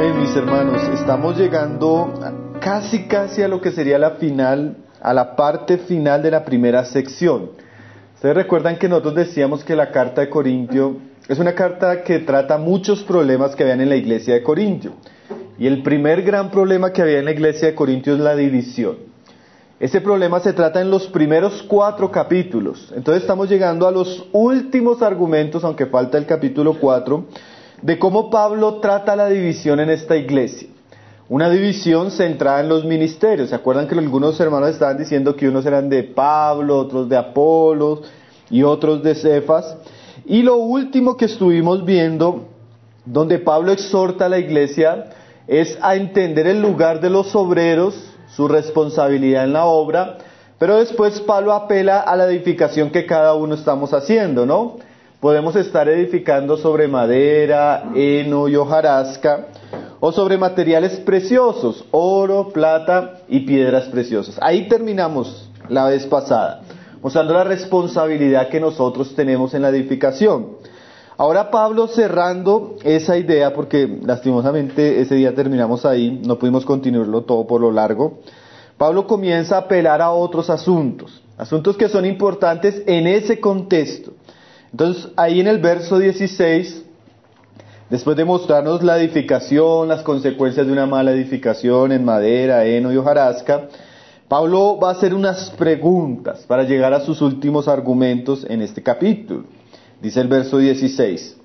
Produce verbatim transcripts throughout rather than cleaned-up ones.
Amén, mis hermanos. Estamos llegando casi casi a lo que sería la final, a la parte final de la primera sección. Ustedes recuerdan que nosotros decíamos que la carta de Corintio es una carta que trata muchos problemas que habían en la iglesia de Corintio. Y el primer gran problema que había en la iglesia de Corintio es la división. Ese problema se trata en los primeros cuatro capítulos. Entonces estamos llegando a los últimos argumentos, aunque falta el capítulo cuatro, de cómo Pablo trata la división en esta iglesia. Una división centrada en los ministerios. ¿Se acuerdan que algunos hermanos estaban diciendo que unos eran de Pablo, otros de Apolos y otros de Cefas? Y lo último que estuvimos viendo, donde Pablo exhorta a la iglesia, es a entender el lugar de los obreros, su responsabilidad en la obra, pero después Pablo apela a la edificación que cada uno estamos haciendo, ¿no? Podemos estar edificando sobre madera, heno y hojarasca, o sobre materiales preciosos, oro, plata y piedras preciosas. Ahí terminamos la vez pasada, mostrando la responsabilidad que nosotros tenemos en la edificación. Ahora Pablo, cerrando esa idea, porque lastimosamente ese día terminamos ahí, no pudimos continuarlo todo por lo largo, Pablo comienza a apelar a otros asuntos, asuntos que son importantes en ese contexto. Entonces, ahí en el verso dieciséis, después de mostrarnos la edificación, las consecuencias de una mala edificación en madera, heno y hojarasca, Pablo va a hacer unas preguntas para llegar a sus últimos argumentos en este capítulo. Dice el verso dieciséis,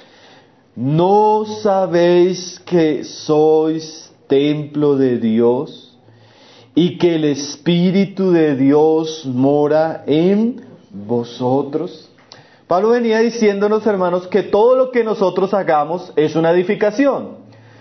¿no sabéis que sois templo de Dios y que el Espíritu de Dios mora en vosotros? Pablo venía diciéndonos, hermanos, que todo lo que nosotros hagamos es una edificación.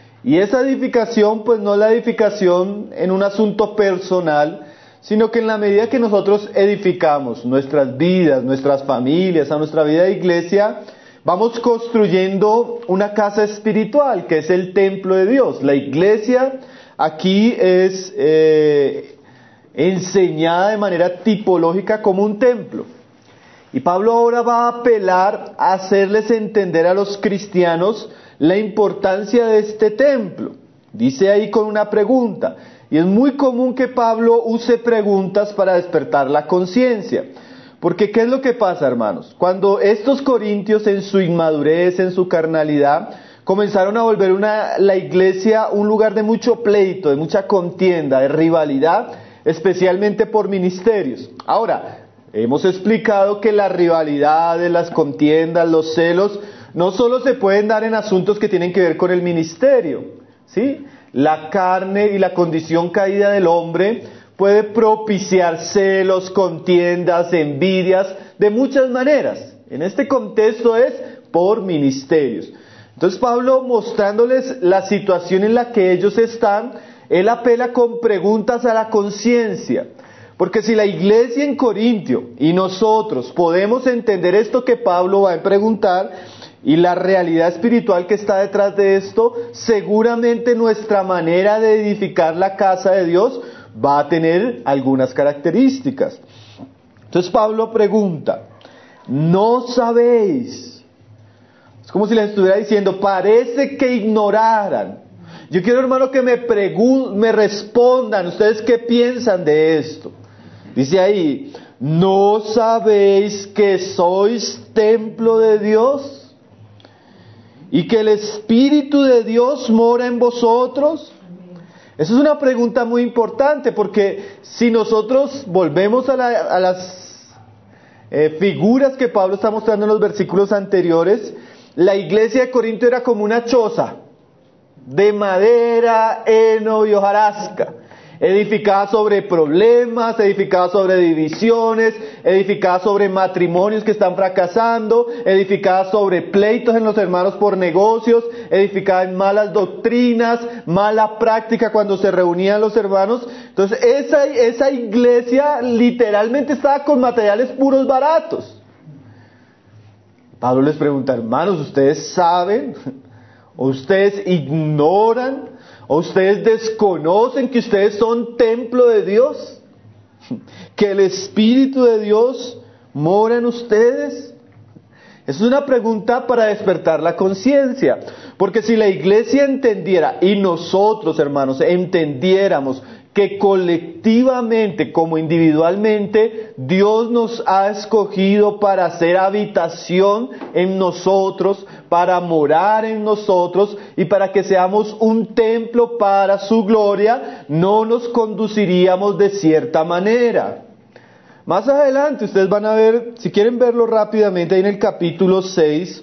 Y esa edificación, pues no es la edificación en un asunto personal, sino que en la medida que nosotros edificamos nuestras vidas, nuestras familias, a nuestra vida de iglesia, vamos construyendo una casa espiritual, que es el templo de Dios. La iglesia aquí es eh, enseñada de manera tipológica como un templo. Y Pablo ahora va a apelar a hacerles entender a los cristianos la importancia de este templo. Dice ahí con una pregunta. Y es muy común que Pablo use preguntas para despertar la conciencia. Porque ¿qué es lo que pasa, hermanos? Cuando estos corintios, en su inmadurez, en su carnalidad, comenzaron a volver una, la iglesia un lugar de mucho pleito, de mucha contienda, de rivalidad, especialmente por ministerios. Ahora, hemos explicado que las rivalidades, las contiendas, los celos, no solo se pueden dar en asuntos que tienen que ver con el ministerio, ¿sí? La carne y la condición caída del hombre puede propiciar celos, contiendas, envidias, de muchas maneras. En este contexto es por ministerios. Entonces Pablo, mostrándoles la situación en la que ellos están, él apela con preguntas a la conciencia. Porque si la iglesia en Corintio y nosotros podemos entender esto que Pablo va a preguntar y la realidad espiritual que está detrás de esto, seguramente nuestra manera de edificar la casa de Dios va a tener algunas características. Entonces Pablo pregunta, ¿no sabéis? Es como si les estuviera diciendo, parece que ignoraran. Yo quiero, hermano, que me pregun- me respondan, ¿ustedes qué piensan de esto? Dice ahí, ¿no sabéis que sois templo de Dios? ¿Y que el Espíritu de Dios mora en vosotros? Esa es una pregunta muy importante, porque si nosotros volvemos a, la, a las eh, figuras que Pablo está mostrando en los versículos anteriores, la iglesia de Corinto era como una choza de madera, heno y hojarasca, edificada sobre problemas, edificada sobre divisiones, edificada sobre matrimonios que están fracasando, edificada sobre pleitos en los hermanos por negocios, edificada en malas doctrinas, mala práctica cuando se reunían los hermanos. Entonces esa, esa iglesia literalmente estaba con materiales puros baratos. Pablo les pregunta, hermanos, ¿ustedes saben? ¿O ustedes ignoran? ¿O ustedes desconocen que ustedes son templo de Dios? ¿Que el Espíritu de Dios mora en ustedes? Es una pregunta para despertar la conciencia, porque si la iglesia entendiera, y nosotros, hermanos, entendiéramos que colectivamente, como individualmente, Dios nos ha escogido para hacer habitación en nosotros, para morar en nosotros y para que seamos un templo para su gloria, no nos conduciríamos de cierta manera. Más adelante ustedes van a ver, si quieren verlo rápidamente, ahí en el capítulo seis,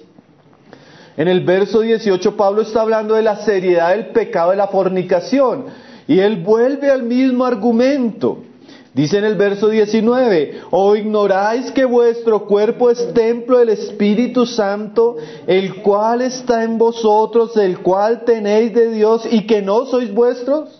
en el verso dieciocho, Pablo está hablando de la seriedad del pecado de la fornicación, y él vuelve al mismo argumento. Dice en el verso diecinueve, ¿o ignoráis que vuestro cuerpo es templo del Espíritu Santo, el cual está en vosotros, el cual tenéis de Dios, y que no sois vuestros?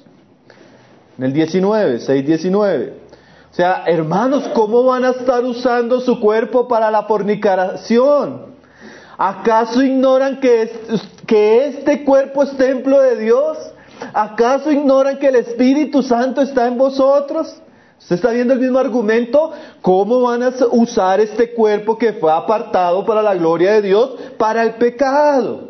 En el diecinueve, seis diecinueve. O sea, hermanos, ¿cómo van a estar usando su cuerpo para la fornicación? ¿Acaso ignoran que, es, que este cuerpo es templo de Dios? ¿Acaso ignoran que el Espíritu Santo está en vosotros? ¿Usted está viendo el mismo argumento? ¿Cómo van a usar este cuerpo que fue apartado para la gloria de Dios para el pecado?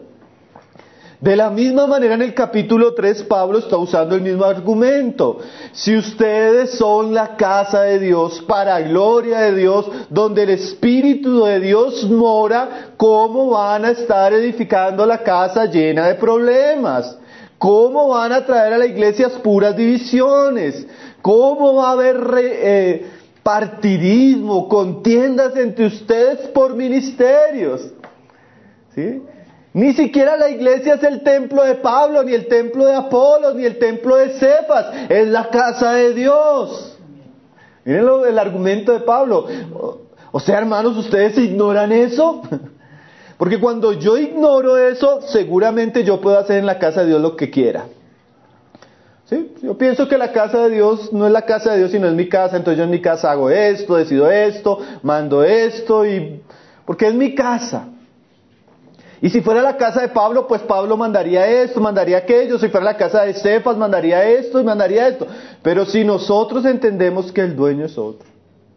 De la misma manera en el capítulo tres Pablo está usando el mismo argumento. Si ustedes son la casa de Dios, para gloria de Dios, donde el Espíritu de Dios mora, ¿cómo van a estar edificando la casa llena de problemas? ¿Cómo van a traer a la iglesia puras divisiones? ¿Cómo va a haber re, eh, partidismo, contiendas entre ustedes por ministerios? ¿Sí? Ni siquiera la iglesia es el templo de Pablo, ni el templo de Apolos, ni el templo de Cefas. Es la casa de Dios. Miren lo, el argumento de Pablo. O, o sea, hermanos, ¿ustedes ignoran eso? Porque cuando yo ignoro eso, seguramente yo puedo hacer en la casa de Dios lo que quiera. ¿Sí? Yo pienso que la casa de Dios no es la casa de Dios, sino es mi casa. Entonces yo en mi casa hago esto, decido esto, mando esto, y porque es mi casa. Y si fuera la casa de Pablo, pues Pablo mandaría esto, mandaría aquello. Si fuera la casa de Cefas, mandaría esto y mandaría esto. Pero si nosotros entendemos que el dueño es otro,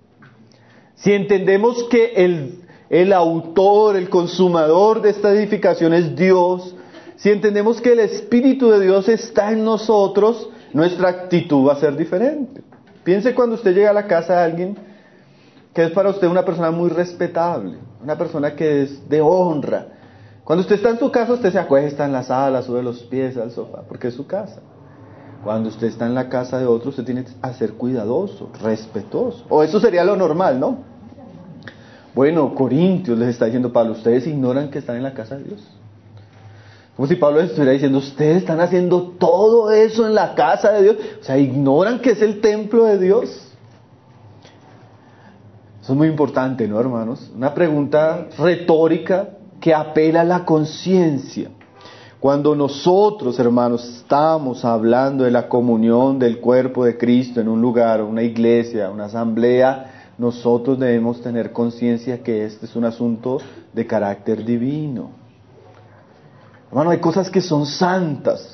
si entendemos que el, el autor, el consumador de esta edificación es Dios, si entendemos que el Espíritu de Dios está en nosotros, nuestra actitud va a ser diferente. Piense cuando usted llega a la casa de alguien que es para usted una persona muy respetable, una persona que es de honra. Cuando usted está en su casa, usted se acuesta en la sala, sube los pies al sofá, porque es su casa. Cuando usted está en la casa de otro, usted tiene que ser cuidadoso, respetuoso. O eso sería lo normal, ¿no? Bueno, Corintios les está diciendo Pablo, ustedes ignoran que están en la casa de Dios. Como si Pablo les estuviera diciendo, ustedes están haciendo todo eso en la casa de Dios. O sea, ignoran que es el templo de Dios. Eso es muy importante, ¿no, hermanos? Una pregunta retórica que apela a la conciencia. Cuando nosotros, hermanos, estamos hablando de la comunión del cuerpo de Cristo en un lugar, una iglesia, una asamblea, nosotros debemos tener conciencia que este es un asunto de carácter divino. Hermano, hay cosas que son santas.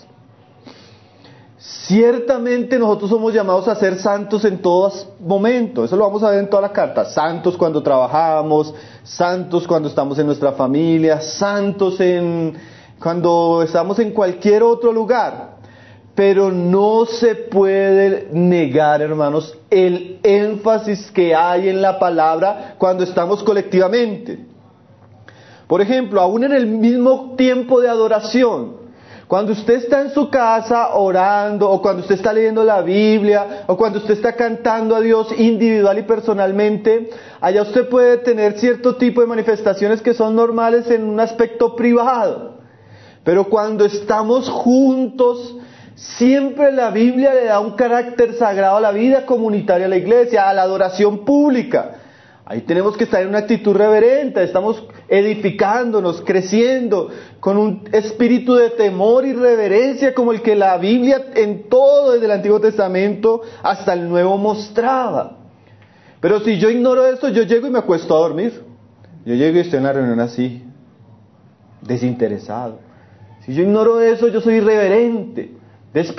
Ciertamente nosotros somos llamados a ser santos en todos momentos. Eso lo vamos a ver en toda la carta. Santos cuando trabajamos, santos cuando estamos en nuestra familia, santos en cuando estamos en cualquier otro lugar. Pero no se puede negar, hermanos, el énfasis que hay en la palabra cuando estamos colectivamente. Por ejemplo, aún en el mismo tiempo de adoración, cuando usted está en su casa orando, o cuando usted está leyendo la Biblia, o cuando usted está cantando a Dios individual y personalmente, allá usted puede tener cierto tipo de manifestaciones que son normales en un aspecto privado. Pero cuando estamos juntos, siempre la Biblia le da un carácter sagrado a la vida comunitaria de la iglesia, a la adoración pública. Ahí tenemos que estar en una actitud reverente, estamos edificándonos, creciendo, con un espíritu de temor y reverencia como el que la Biblia en todo desde el Antiguo Testamento hasta el Nuevo mostraba. Pero si yo ignoro esto, yo llego y me acuesto a dormir. Yo llego y estoy en la reunión así, desinteresado. Si yo ignoro eso, yo soy irreverente,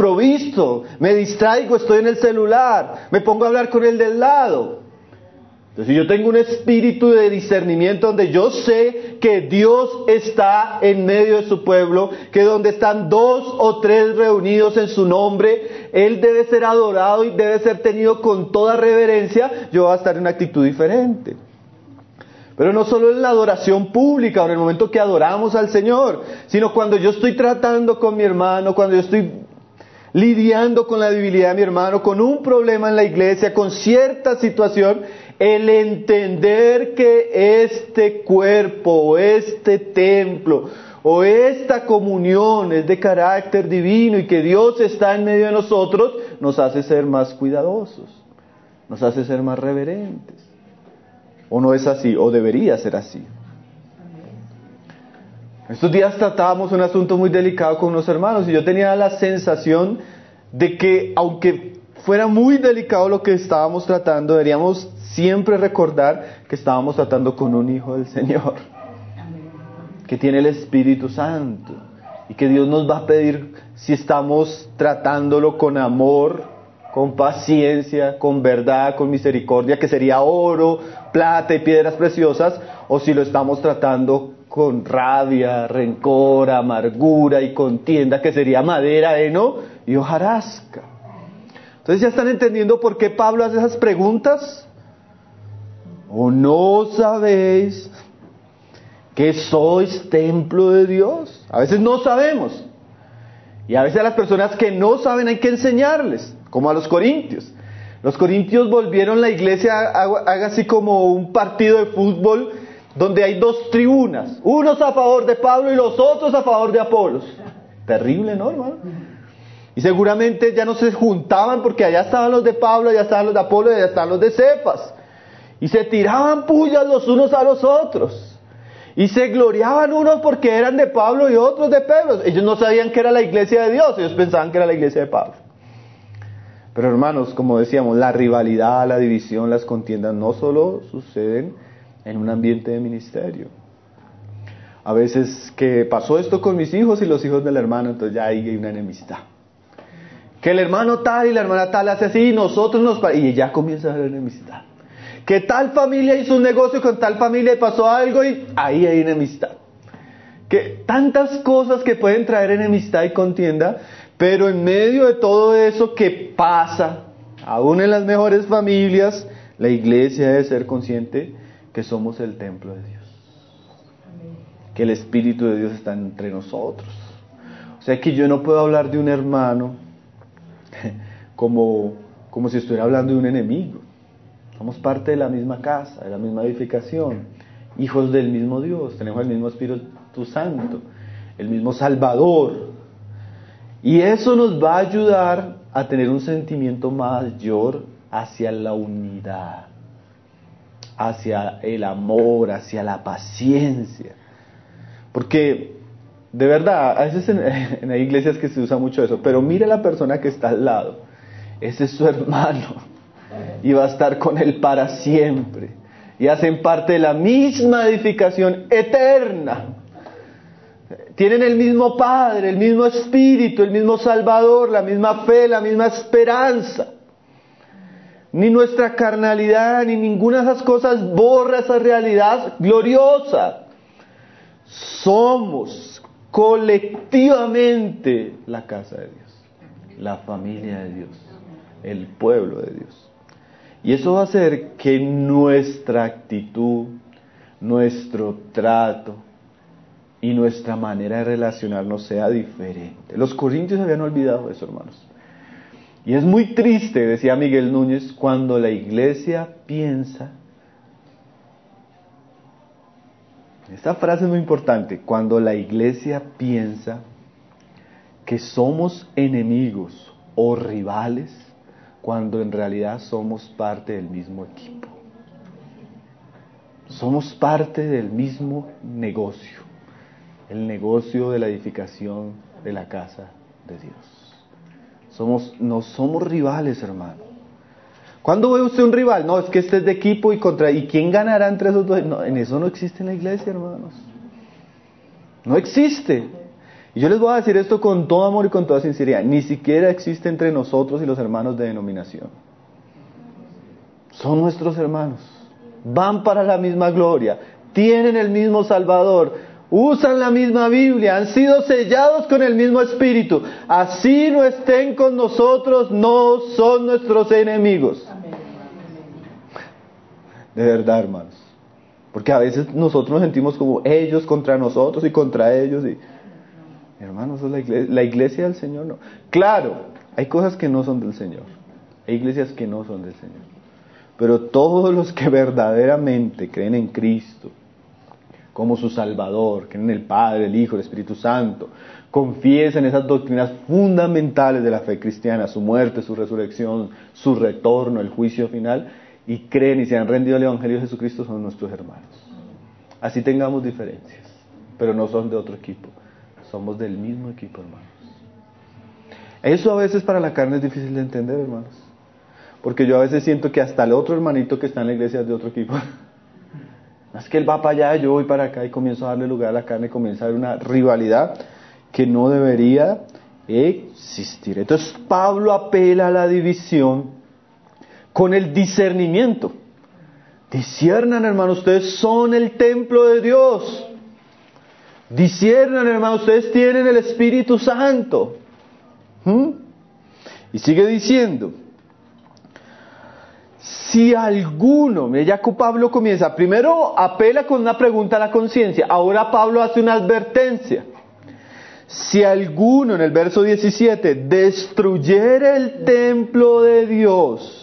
desprovisto, me distraigo, estoy en el celular, me pongo a hablar con el del lado. Entonces, si yo tengo un espíritu de discernimiento donde yo sé que Dios está en medio de su pueblo, que donde están dos o tres reunidos en su nombre, Él debe ser adorado y debe ser tenido con toda reverencia, yo voy a estar en una actitud diferente. Pero no solo en la adoración pública o en el momento que adoramos al Señor, sino cuando yo estoy tratando con mi hermano, cuando yo estoy lidiando con la debilidad de mi hermano, con un problema en la iglesia, con cierta situación, el entender que este cuerpo o este templo o esta comunión es de carácter divino y que Dios está en medio de nosotros, nos hace ser más cuidadosos, nos hace ser más reverentes. ¿O no es así? ¿O debería ser así? Estos días tratábamos un asunto muy delicado con unos hermanos y yo tenía la sensación de que, aunque fuera muy delicado lo que estábamos tratando, deberíamos siempre recordar que estábamos tratando con un hijo del Señor, que tiene el Espíritu Santo y que Dios nos va a pedir si estamos tratándolo con amor, con paciencia, con verdad, con misericordia, que sería oro, plata y piedras preciosas, o si lo estamos tratando con rabia, rencor, amargura y contienda, que sería madera, heno y hojarasca. Entonces, ¿ya están entendiendo por qué Pablo hace esas preguntas? ¿O no sabéis que sois templo de Dios? A veces no sabemos. Y a veces a las personas que no saben hay que enseñarles, como a los corintios. Los corintios volvieron la iglesia, haga así como un partido de fútbol, donde hay dos tribunas, unos a favor de Pablo y los otros a favor de Apolos. Terrible, ¿no, hermano? Y seguramente ya no se juntaban porque allá estaban los de Pablo, allá estaban los de Apolo y allá estaban los de Cefas. Y se tiraban pullas los unos a los otros. Y se gloriaban unos porque eran de Pablo y otros de Pedro. Ellos no sabían que era la iglesia de Dios, ellos pensaban que era la iglesia de Pablo. Pero hermanos, como decíamos, la rivalidad, la división, las contiendas no solo suceden en un ambiente de ministerio. A veces que pasó esto con mis hijos y los hijos del hermano, entonces ya hay una enemistad. Que el hermano tal y la hermana tal hace así y nosotros nos... y ya comienza a haber enemistad. Que tal familia hizo un negocio con tal familia y pasó algo y ahí hay enemistad. Que tantas cosas que pueden traer enemistad y contienda, pero en medio de todo eso que pasa, aún en las mejores familias, la iglesia debe ser consciente que somos el templo de Dios. Que el Espíritu de Dios está entre nosotros. O sea que yo no puedo hablar de un hermano como, como si estuviera hablando de un enemigo. Somos parte de la misma casa, de la misma edificación, hijos del mismo Dios, tenemos el mismo Espíritu Santo, el mismo Salvador. Y eso nos va a ayudar a tener un sentimiento mayor hacia la unidad, hacia el amor, hacia la paciencia. Porque, de verdad, a veces en, en hay iglesias que se usa mucho eso, pero mire la persona que está al lado, ese es su hermano. Y va a estar con él para siempre. Y hacen parte de la misma edificación eterna. Tienen el mismo Padre, el mismo Espíritu, el mismo Salvador, la misma fe, la misma esperanza. Ni nuestra carnalidad, ni ninguna de esas cosas borra esa realidad gloriosa. Somos colectivamente la casa de Dios, la familia de Dios, el pueblo de Dios. Y eso va a hacer que nuestra actitud, nuestro trato y nuestra manera de relacionarnos sea diferente. Los corintios habían olvidado eso, hermanos. Y es muy triste, decía Miguel Núñez, cuando la iglesia piensa, esta frase es muy importante, cuando la iglesia piensa que somos enemigos o rivales, cuando en realidad somos parte del mismo equipo. Somos parte del mismo negocio, el negocio de la edificación de la casa de Dios. Somos, no somos rivales, hermano. ¿Cuándo ve usted un rival? No, es que este es de equipo y contra... ¿Y quién ganará entre esos dos? No, en eso no existe en la iglesia, hermanos. No existe. Y yo les voy a decir esto con todo amor y con toda sinceridad. Ni siquiera existe entre nosotros y los hermanos de denominación. Son nuestros hermanos. van para la misma gloria, tienen el mismo Salvador, usan la misma Biblia, han sido sellados con el mismo Espíritu. Así no estén con nosotros, no son nuestros enemigos. De verdad, hermanos. Porque a veces nosotros nos sentimos como ellos contra nosotros y contra ellos. Y... hermanos, la iglesia, la iglesia del Señor no. Claro, hay cosas que no son del Señor. Hay iglesias que no son del Señor. Pero todos los que verdaderamente creen en Cristo como su Salvador, creen en el Padre, el Hijo, el Espíritu Santo, confiesan esas doctrinas fundamentales de la fe cristiana, su muerte, su resurrección, su retorno, el juicio final, y creen y se han rendido al Evangelio de Jesucristo, son nuestros hermanos. Así tengamos diferencias, pero no son de otro equipo, somos del mismo equipo, hermanos. Eso a veces para la carne es difícil de entender, hermanos, porque yo a veces siento que hasta el otro hermanito que está en la iglesia es de otro equipo. Es que él va para allá, yo voy para acá, y comienzo a darle lugar a la carne, comienza a haber una rivalidad que no debería existir. Entonces Pablo apela a la división con el discernimiento. Disciernan, hermanos, ustedes son el templo de Dios. Disciernan, hermanos, ustedes tienen el Espíritu Santo. ¿Mm? Y sigue diciendo, si alguno, mira, ya que Pablo comienza, primero apela con una pregunta a la conciencia, ahora Pablo hace una advertencia. Si alguno, en el verso diecisiete, destruyere el templo de Dios,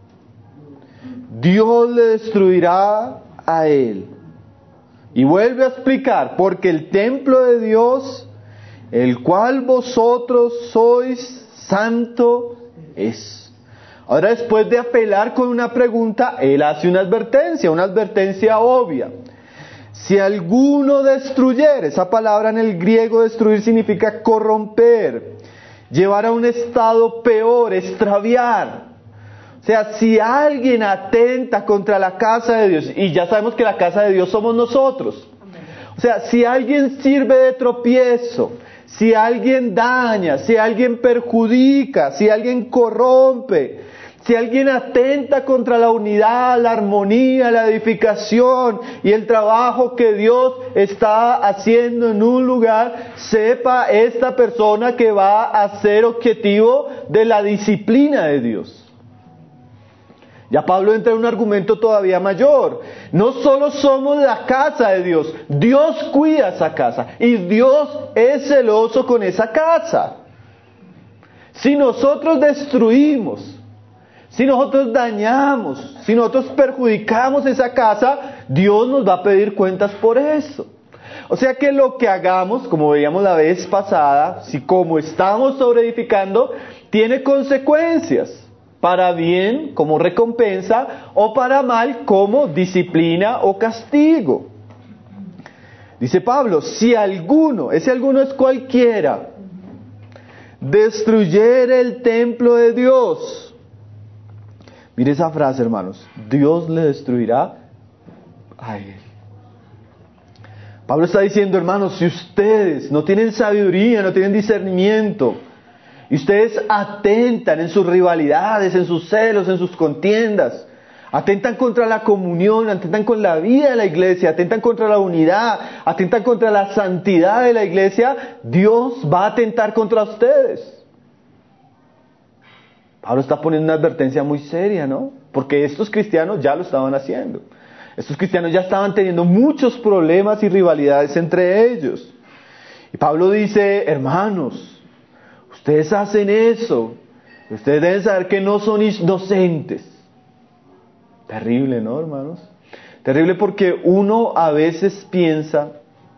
Dios le destruirá a él. Y vuelve a explicar, porque el templo de Dios, el cual vosotros sois, santo es. Ahora, después de apelar con una pregunta, él hace una advertencia, una advertencia obvia. Si alguno destruyere, esa palabra en el griego destruir significa corromper, llevar a un estado peor, extraviar. O sea, si alguien atenta contra la casa de Dios, y ya sabemos que la casa de Dios somos nosotros. O sea, si alguien sirve de tropiezo, si alguien daña, si alguien perjudica, si alguien corrompe, si alguien atenta contra la unidad, la armonía, la edificación y el trabajo que Dios está haciendo en un lugar, sepa esta persona que va a ser objetivo de la disciplina de Dios. Ya Pablo entra en un argumento todavía mayor. No solo somos la casa de Dios, Dios cuida esa casa y Dios es celoso con esa casa. Si nosotros destruimos, si nosotros dañamos, si nosotros perjudicamos esa casa, Dios nos va a pedir cuentas por eso. O sea que lo que hagamos, como veíamos la vez pasada, si como estamos sobreedificando, tiene consecuencias. Para bien como recompensa o para mal como disciplina o castigo. Dice Pablo, si alguno, ese alguno es cualquiera, destruyere el templo de Dios. Mire esa frase, hermanos, Dios le destruirá a él. Pablo está diciendo, hermanos, si ustedes no tienen sabiduría, no tienen discernimiento, y ustedes atentan en sus rivalidades, en sus celos, en sus contiendas, atentan contra la comunión, atentan con la vida de la iglesia, atentan contra la unidad, atentan contra la santidad de la iglesia, Dios va a atentar contra ustedes. Pablo está poniendo una advertencia muy seria, ¿no? Porque estos cristianos ya lo estaban haciendo. Estos cristianos ya estaban teniendo muchos problemas y rivalidades entre ellos. Y Pablo dice, hermanos, ustedes hacen eso, ustedes deben saber que no son inocentes. Terrible, ¿no, hermanos? Terrible porque uno a veces piensa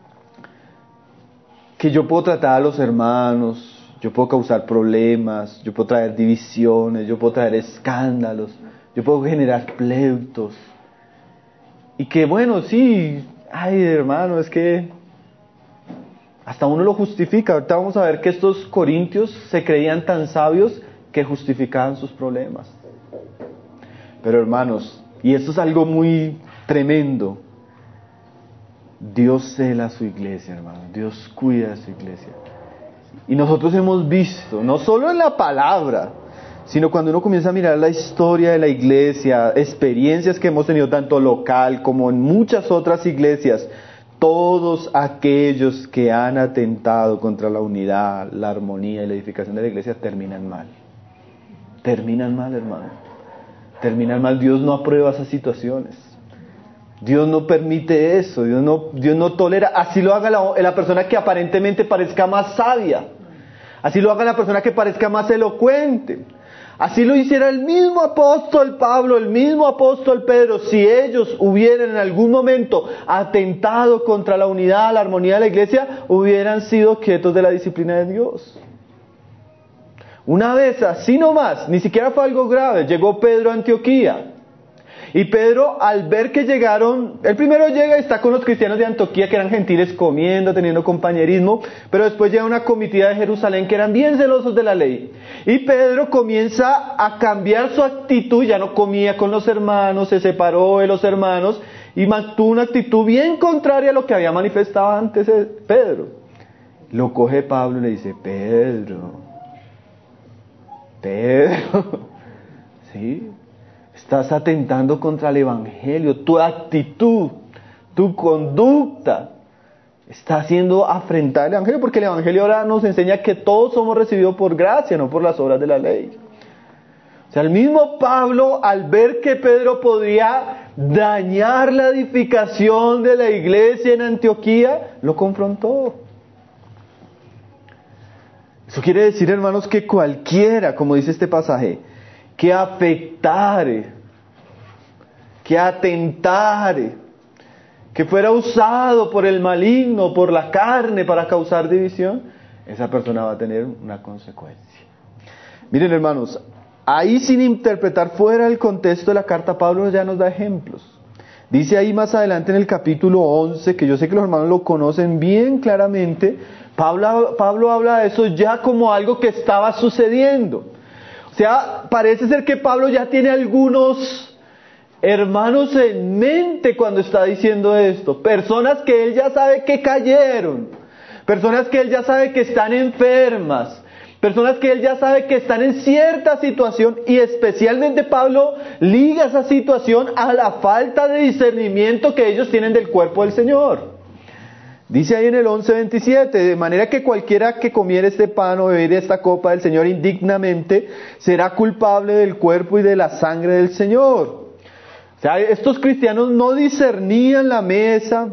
que yo puedo tratar a los hermanos, yo puedo causar problemas, yo puedo traer divisiones, yo puedo traer escándalos, yo puedo generar pleitos. Y que bueno, sí, ay hermano, es que hasta uno lo justifica. Ahorita vamos a ver que estos corintios se creían tan sabios que justificaban sus problemas. Pero hermanos, y esto es algo muy tremendo, Dios cela a su iglesia, hermanos. Dios cuida a su iglesia. Y nosotros hemos visto, no solo en la palabra, sino cuando uno comienza a mirar la historia de la iglesia, experiencias que hemos tenido tanto local como en muchas otras iglesias, todos aquellos que han atentado contra la unidad, la armonía y la edificación de la iglesia terminan mal. Terminan mal, hermano. Terminan mal. Dios no aprueba esas situaciones. Dios no permite eso. Dios no, Dios no tolera. Así lo haga la, la persona que aparentemente parezca más sabia. Así lo haga la persona que parezca más elocuente. Así lo hiciera el mismo apóstol Pablo, el mismo apóstol Pedro, si ellos hubieran en algún momento atentado contra la unidad, la armonía de la iglesia, hubieran sido quietos de la disciplina de Dios. Una vez, así nomás, ni siquiera fue algo grave, llegó Pedro a Antioquía. Y Pedro, al ver que llegaron, él primero llega y está con los cristianos de Antioquía, que eran gentiles, comiendo, teniendo compañerismo, pero después llega una comitiva de Jerusalén que eran bien celosos de la ley. Y Pedro comienza a cambiar su actitud, ya no comía con los hermanos, se separó de los hermanos, y mantuvo una actitud bien contraria a lo que había manifestado antes Pedro. Lo coge Pablo y le dice, Pedro, Pedro, ¿sí? Estás atentando contra el Evangelio, tu actitud, tu conducta está haciendo afrentar el Evangelio, porque el Evangelio ahora nos enseña que todos somos recibidos por gracia, no por las obras de la ley. O sea, el mismo Pablo, al ver que Pedro podía dañar la edificación de la iglesia en Antioquía, lo confrontó. Eso quiere decir, hermanos, que cualquiera, como dice este pasaje, que afectare, que atentare, que fuera usado por el maligno, por la carne para causar división, esa persona va a tener una consecuencia. Miren, hermanos, ahí sin interpretar fuera del contexto de la carta, Pablo ya nos da ejemplos. Dice ahí más adelante en el capítulo once, que yo sé que los hermanos lo conocen bien claramente, Pablo, Pablo habla de eso ya como algo que estaba sucediendo. O sea, parece ser que Pablo ya tiene algunos hermanos en mente cuando está diciendo esto. Personas que él ya sabe que cayeron. Personas que él ya sabe que están enfermas. Personas que él ya sabe que están en cierta situación. Y especialmente Pablo liga esa situación a la falta de discernimiento que ellos tienen del cuerpo del Señor. Dice ahí en el once veintisiete, de manera que cualquiera que comiere este pan o bebiere esta copa del Señor indignamente, será culpable del cuerpo y de la sangre del Señor. O sea, estos cristianos no discernían la mesa,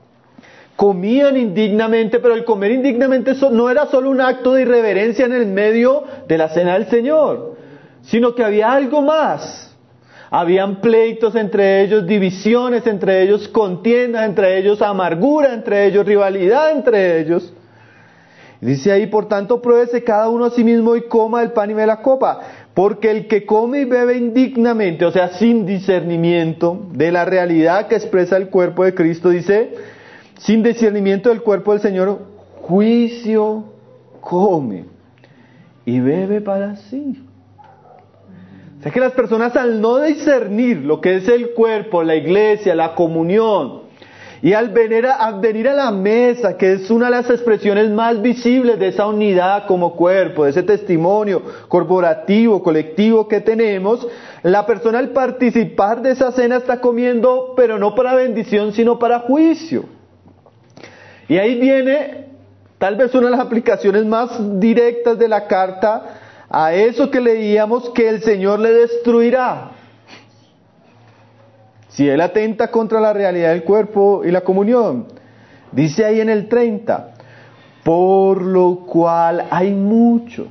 comían indignamente, pero el comer indignamente no era solo un acto de irreverencia en el medio de la cena del Señor, sino que había algo más. Habían pleitos entre ellos, divisiones entre ellos, contiendas entre ellos, amargura entre ellos, rivalidad entre ellos. Dice ahí, por tanto, pruébese cada uno a sí mismo y coma el pan y bebe la copa. Porque el que come y bebe indignamente, o sea, sin discernimiento de la realidad que expresa el cuerpo de Cristo, dice, sin discernimiento del cuerpo del Señor, juicio come y bebe para sí. O sea que las personas, al no discernir lo que es el cuerpo, la iglesia, la comunión, y al venir a, al venir a la mesa, que es una de las expresiones más visibles de esa unidad como cuerpo, de ese testimonio corporativo, colectivo que tenemos, la persona al participar de esa cena está comiendo, pero no para bendición, sino para juicio. Y ahí viene tal vez una de las aplicaciones más directas de la carta a eso que leíamos, que el Señor le destruirá si él atenta contra la realidad del cuerpo y la comunión. Dice ahí en el treinta, por lo cual hay muchos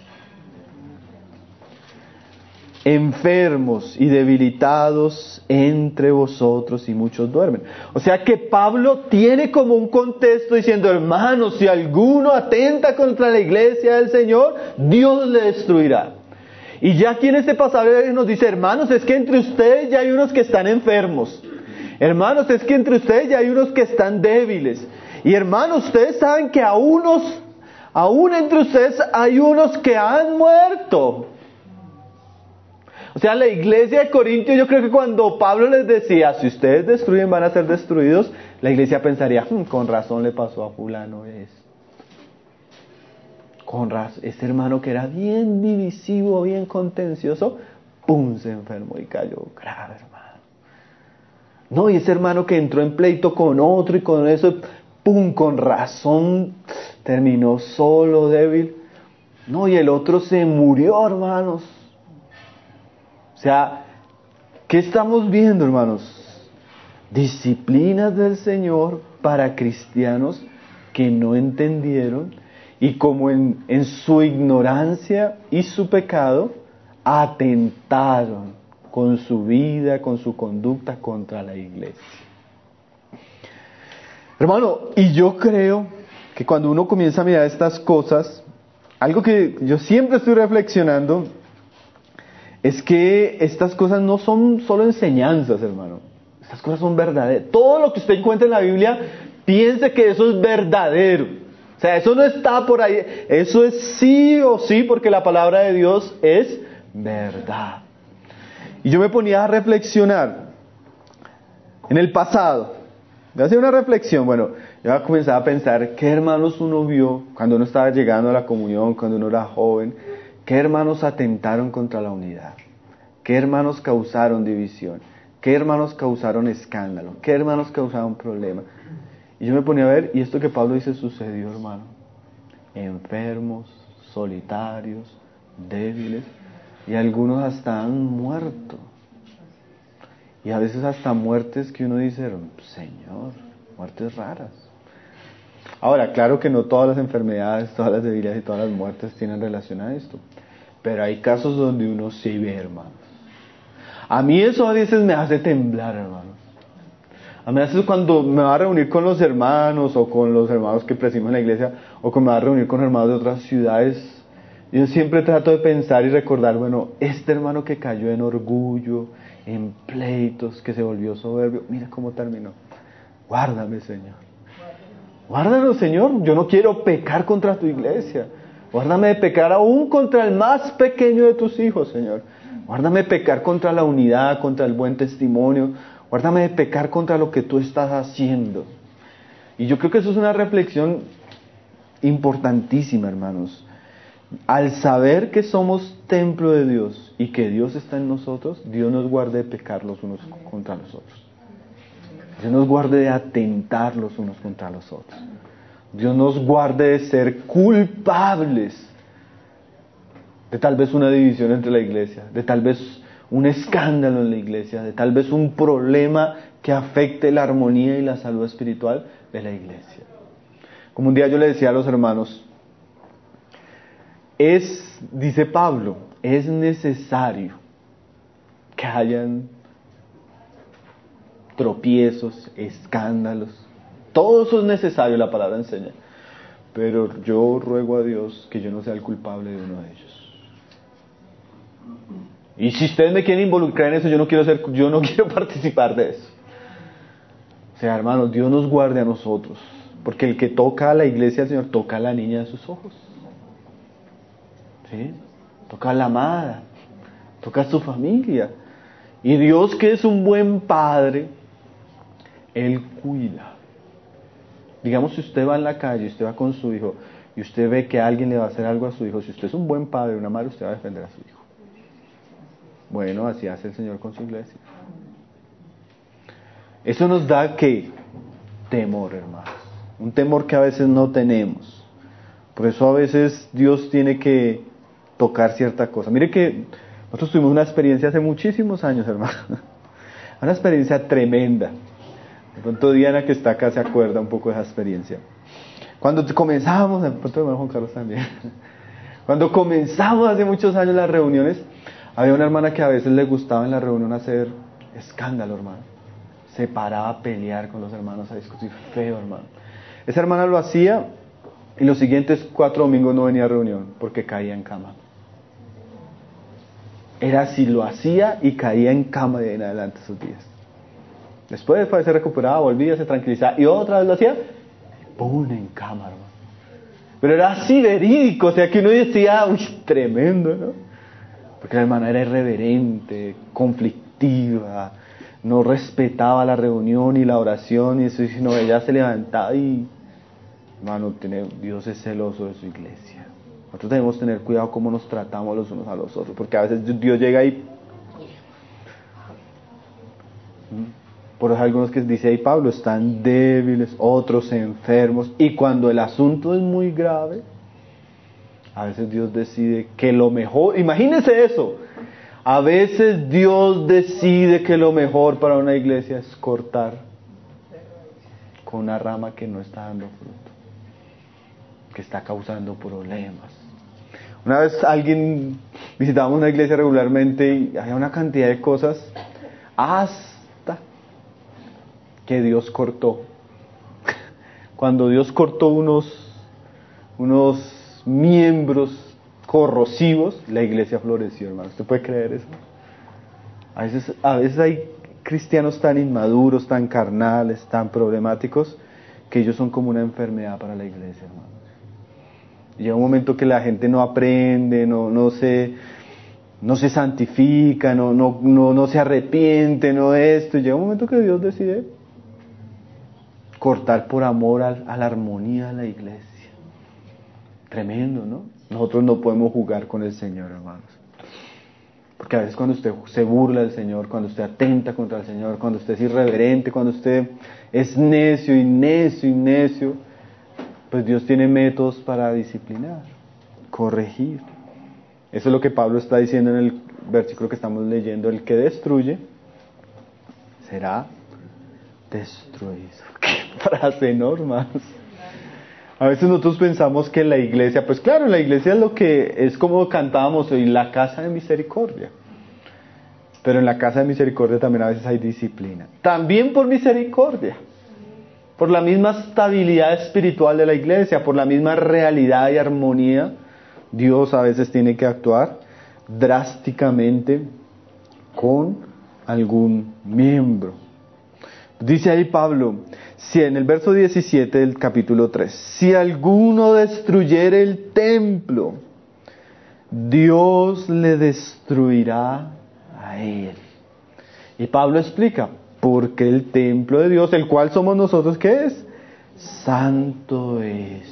enfermos y debilitados entre vosotros y muchos duermen. O sea que Pablo tiene como un contexto diciendo, hermanos, si alguno atenta contra la iglesia del Señor, Dios le destruirá. Y ya aquí en este pasaje nos dice, hermanos, es que entre ustedes ya hay unos que están enfermos. Hermanos, es que entre ustedes ya hay unos que están débiles. Y hermanos, ustedes saben que a unos, aún entre ustedes hay unos que han muerto. O sea, la iglesia de Corintio, yo creo que cuando Pablo les decía, si ustedes destruyen van a ser destruidos, la iglesia pensaría, hm, con razón le pasó a fulano esto. con razón, ese hermano que era bien divisivo, bien contencioso, ¡pum!, se enfermó y cayó grave, hermano. No, y ese hermano que entró en pleito con otro y con eso, ¡pum!, con razón, terminó solo, débil. No, y el otro se murió, hermanos. O sea, ¿qué estamos viendo, hermanos? Disciplinas del Señor para cristianos que no entendieron y como en, en su ignorancia y su pecado atentaron con su vida, con su conducta contra la iglesia. Hermano, y yo creo que cuando uno comienza a mirar estas cosas, algo que yo siempre estoy reflexionando es que estas cosas no son solo enseñanzas, hermano. Estas cosas son verdaderas. Todo lo que usted encuentra en la Biblia, piense que eso es verdadero. O sea, eso no está por ahí. Eso es sí o sí, porque la palabra de Dios es verdad. Y yo me ponía a reflexionar en el pasado. Voy a hacer una reflexión. Bueno, yo comenzaba a pensar qué hermanos uno vio cuando uno estaba llegando a la comunión, cuando uno era joven. Qué hermanos atentaron contra la unidad. Qué hermanos causaron división. ¿Qué hermanos causaron escándalo? ¿Qué hermanos causaron problemas? Y yo me ponía a ver, y esto que Pablo dice sucedió, hermano. Enfermos, solitarios, débiles, y algunos hasta han muerto. Y a veces hasta muertes que uno dice, Señor, muertes raras. Ahora, claro que no todas las enfermedades, todas las debilidades y todas las muertes tienen relación a esto. Pero hay casos donde uno sí ve, hermanos. A mí eso a veces me hace temblar, hermanos. A mí a veces cuando me va a reunir con los hermanos o con los hermanos que presidimos en la iglesia o cuando me va a reunir con hermanos de otras ciudades, yo siempre trato de pensar y recordar, bueno, este hermano que cayó en orgullo, en pleitos, que se volvió soberbio, mira cómo terminó. Guárdame, Señor. Guárdanos, Señor. Yo no quiero pecar contra tu iglesia. Guárdame de pecar aún contra el más pequeño de tus hijos, Señor. Guárdame de pecar contra la unidad, contra el buen testimonio. Guárdame de pecar contra lo que tú estás haciendo. Y yo creo que eso es una reflexión importantísima, hermanos. Al saber que somos templo de Dios y que Dios está en nosotros, Dios nos guarde de pecar los unos contra los otros. Dios nos guarde de atentar los unos contra los otros. Dios nos guarde de ser culpables de tal vez una división entre la iglesia, de tal vez un escándalo en la iglesia, de tal vez un problema que afecte la armonía y la salud espiritual de la iglesia. Como un día yo le decía a los hermanos, es, dice Pablo, es necesario que hayan tropiezos, escándalos, todo eso es necesario, la palabra enseña, pero yo ruego a Dios que yo no sea el culpable de uno de ellos. Y si ustedes me quieren involucrar en eso, yo no quiero ser, yo no quiero participar de eso. O sea, hermanos, Dios nos guarde a nosotros, porque el que toca a la iglesia del Señor toca a la niña de sus ojos, ¿sí? Toca a la amada, toca a su familia. Y Dios, que es un buen padre, Él cuida. Digamos, si usted va en la calle, usted va con su hijo y usted ve que alguien le va a hacer algo a su hijo, si usted es un buen padre, una madre, usted va a defender a su hijo. Bueno, así hace el Señor con su iglesia. Eso nos da, ¿qué? Temor, hermanos. Un temor que a veces no tenemos. Por eso a veces Dios tiene que tocar cierta cosa. Mire que nosotros tuvimos una experiencia hace muchísimos años, hermano. Una experiencia tremenda. De pronto Diana, que está acá, se acuerda un poco de esa experiencia. Cuando comenzábamos, de pronto hermano Juan Carlos también. Cuando comenzamos hace muchos años las reuniones, había una hermana que a veces le gustaba en la reunión hacer escándalo, hermano. Se paraba a pelear con los hermanos, a discutir feo, hermano. Esa hermana lo hacía y los siguientes cuatro domingos no venía a reunión porque caía en cama. Era así, lo hacía y caía en cama de ahí en adelante esos días. Después, después se recuperaba, volvía, se tranquilizaba y otra vez lo hacía y ¡pum! En cama, hermano. Pero era así verídico, o sea que uno decía, uy, tremendo, ¿no? Porque la hermana era irreverente, conflictiva, no respetaba la reunión y la oración, y eso, sino ella se levantaba y, hermano, tiene, Dios es celoso de su iglesia. Nosotros debemos tener cuidado cómo nos tratamos los unos a los otros, porque a veces Dios llega ahí. Por eso algunos que dice ahí Pablo, están débiles, otros enfermos, y cuando el asunto es muy grave, a veces Dios decide que lo mejor, imagínense eso, a veces Dios decide que lo mejor para una iglesia es cortar con una rama que no está dando fruto, que está causando problemas. Una vez alguien, visitábamos una iglesia regularmente y había una cantidad de cosas hasta que Dios cortó. Cuando Dios cortó unos, unos miembros corrosivos, la iglesia floreció, hermano. ¿Usted puede creer eso? A veces, a veces hay cristianos tan inmaduros, tan carnales, tan problemáticos, que ellos son como una enfermedad para la iglesia, hermano. Llega un momento que la gente no aprende, no, no se, no se santifica, no, no, no, no se arrepiente, no esto. Llega un momento que Dios decide cortar por amor a, a la armonía de la iglesia. Tremendo, ¿no? Nosotros no podemos jugar con el Señor, hermanos. Porque a veces cuando usted se burla del Señor, cuando usted atenta contra el Señor, cuando usted es irreverente, cuando usted es necio y necio y necio, pues Dios tiene métodos para disciplinar, corregir. Eso es lo que Pablo está diciendo en el versículo que estamos leyendo: el que destruye será destruido. ¡Qué frase, no, hermanos! A veces nosotros pensamos que la iglesia, pues claro, la iglesia es lo que es, como cantábamos hoy, la casa de misericordia. Pero en la casa de misericordia también a veces hay disciplina. También por misericordia. Por la misma estabilidad espiritual de la iglesia, por la misma realidad y armonía, Dios a veces tiene que actuar drásticamente con algún miembro. Dice ahí Pablo, si en el verso diecisiete del capítulo tres, si alguno destruyere el templo, Dios le destruirá a él. Y Pablo explica, porque el templo de Dios, el cual somos nosotros, ¿qué es? Santo es.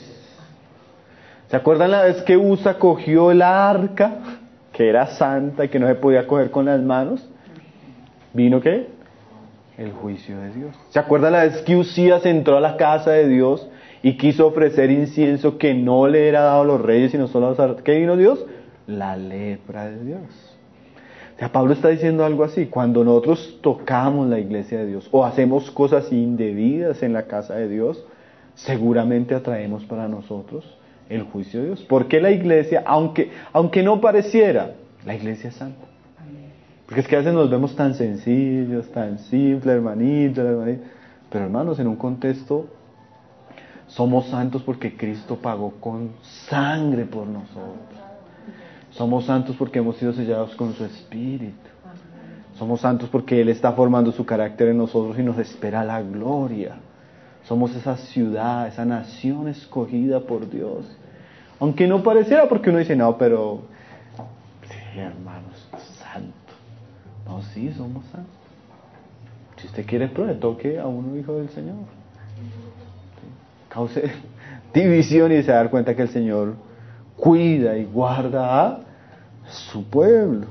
¿Se acuerdan la vez que Usa cogió el arca, que era santa y que no se podía coger con las manos? ¿Vino qué? El juicio de Dios. ¿Se acuerdan la vez que Usías entró a la casa de Dios y quiso ofrecer incienso que no le era dado a los reyes, sino solo a los sacerdotes? ¿Qué vino Dios? La lepra de Dios. O sea, Pablo está diciendo algo así: cuando nosotros tocamos la iglesia de Dios o hacemos cosas indebidas en la casa de Dios, seguramente atraemos para nosotros el juicio de Dios. Porque la iglesia, aunque, aunque no pareciera, la iglesia es santa. Porque es que a veces nos vemos tan sencillos, tan simples, hermanitos, hermanitos. Pero hermanos, en un contexto, somos santos porque Cristo pagó con sangre por nosotros. Somos santos porque hemos sido sellados con su Espíritu. Somos santos porque Él está formando su carácter en nosotros y nos espera la gloria. Somos esa ciudad, esa nación escogida por Dios. Aunque no pareciera, porque uno dice, no, pero... sí, hermanos, santos. No, sí, somos santos. Si usted quiere pruebe, toque a uno hijo del Señor. ¿Sí? Cause división y se da cuenta que el Señor cuida y guarda a su pueblo.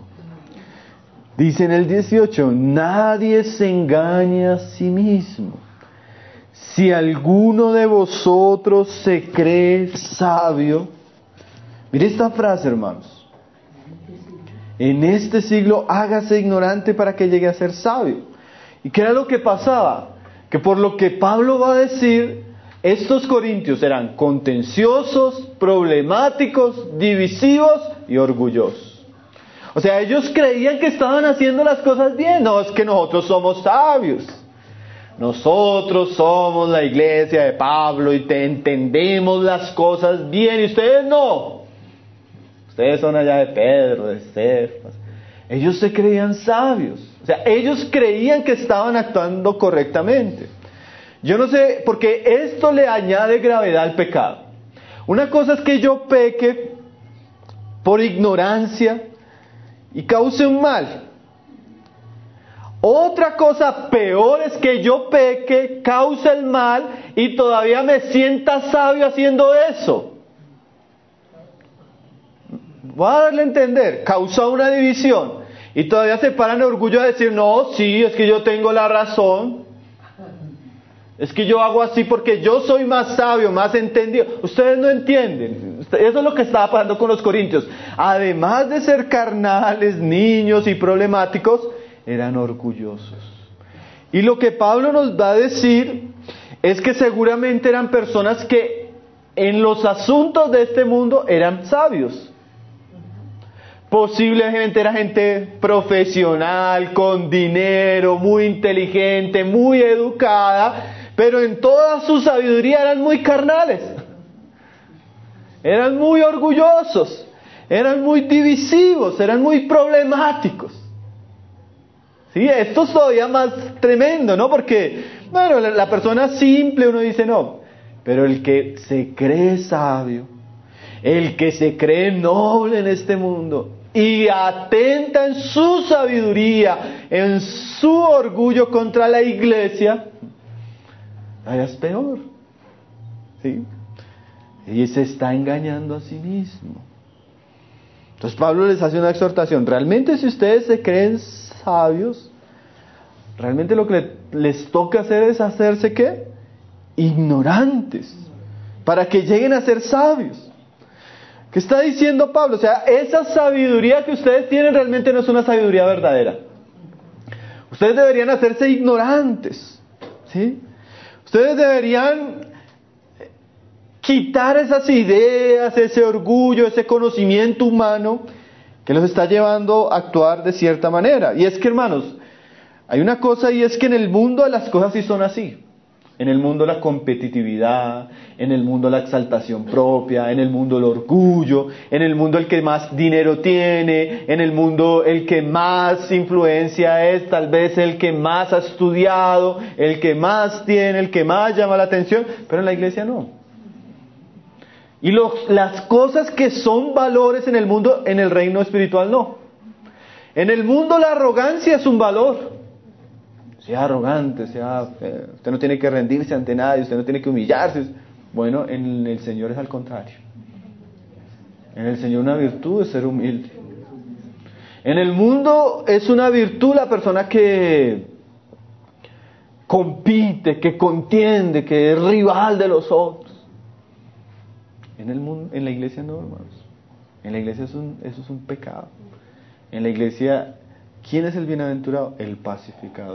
Dice en el dieciocho, nadie se engaña a sí mismo. Si alguno de vosotros se cree sabio, mire esta frase, hermanos. En este siglo hágase ignorante para que llegue a ser sabio. ¿Y qué era lo que pasaba? Que por lo que Pablo va a decir, estos corintios eran contenciosos, problemáticos, divisivos y orgullosos. O sea, ellos creían que estaban haciendo las cosas bien. No, es que nosotros somos sabios. Nosotros somos la iglesia de Pablo y te entendemos las cosas bien y ustedes no. Ustedes son allá de Pedro, de Cefas. Ellos se creían sabios. O sea, ellos creían que estaban actuando correctamente. Yo no sé, porque esto le añade gravedad al pecado. Una cosa es que yo peque por ignorancia y cause un mal. Otra cosa peor es que yo peque, cause el mal y todavía me sienta sabio haciendo eso. voy a darle a entender, causó una división. Y todavía se paran de orgullo a decir, no, sí, es que yo tengo la razón. Es que yo hago así porque yo soy más sabio, más entendido. Ustedes no entienden. Eso es lo que estaba pasando con los corintios. Además de ser carnales, niños y problemáticos, eran orgullosos. Y lo que Pablo nos va a decir es que seguramente eran personas que en los asuntos de este mundo eran sabios. Posiblemente era gente profesional, con dinero, muy inteligente, muy educada, pero en toda su sabiduría eran muy carnales. Eran muy orgullosos, eran muy divisivos, eran muy problemáticos. Sí, esto es todavía más tremendo, ¿no? Porque, bueno, la, la persona simple uno dice no, pero el que se cree sabio, el que se cree noble en este mundo y atenta en su sabiduría, en su orgullo contra la iglesia, allá es peor. ¿Sí? Y se está engañando a sí mismo. Entonces Pablo les hace una exhortación. Realmente si ustedes se creen sabios, realmente lo que les toca hacer es hacerse ¿qué? Ignorantes, para que lleguen a ser sabios. ¿Qué está diciendo Pablo? O sea, esa sabiduría que ustedes tienen realmente no es una sabiduría verdadera. Ustedes deberían hacerse ignorantes, ¿sí? Ustedes deberían quitar esas ideas, ese orgullo, ese conocimiento humano que los está llevando a actuar de cierta manera. Y es que, hermanos, hay una cosa y es que en el mundo las cosas sí son así. En el mundo la competitividad, en el mundo la exaltación propia, en el mundo el orgullo, en el mundo el que más dinero tiene, en el mundo el que más influencia es, tal vez el que más ha estudiado, el que más tiene, el que más llama la atención, pero en la iglesia no. Y los, las cosas que son valores en el mundo, en el reino espiritual no. En el mundo la arrogancia es un valor. Sea arrogante, sea, eh, usted no tiene que rendirse ante nadie, usted no tiene que humillarse. Bueno, en el Señor es al contrario. En el Señor una virtud es ser humilde. En el mundo es una virtud la persona que compite, que contiende, que es rival de los otros. En el mundo, en la iglesia no, hermanos. En la iglesia es un, eso es un pecado. En la iglesia, ¿quién es el bienaventurado? El pacificador.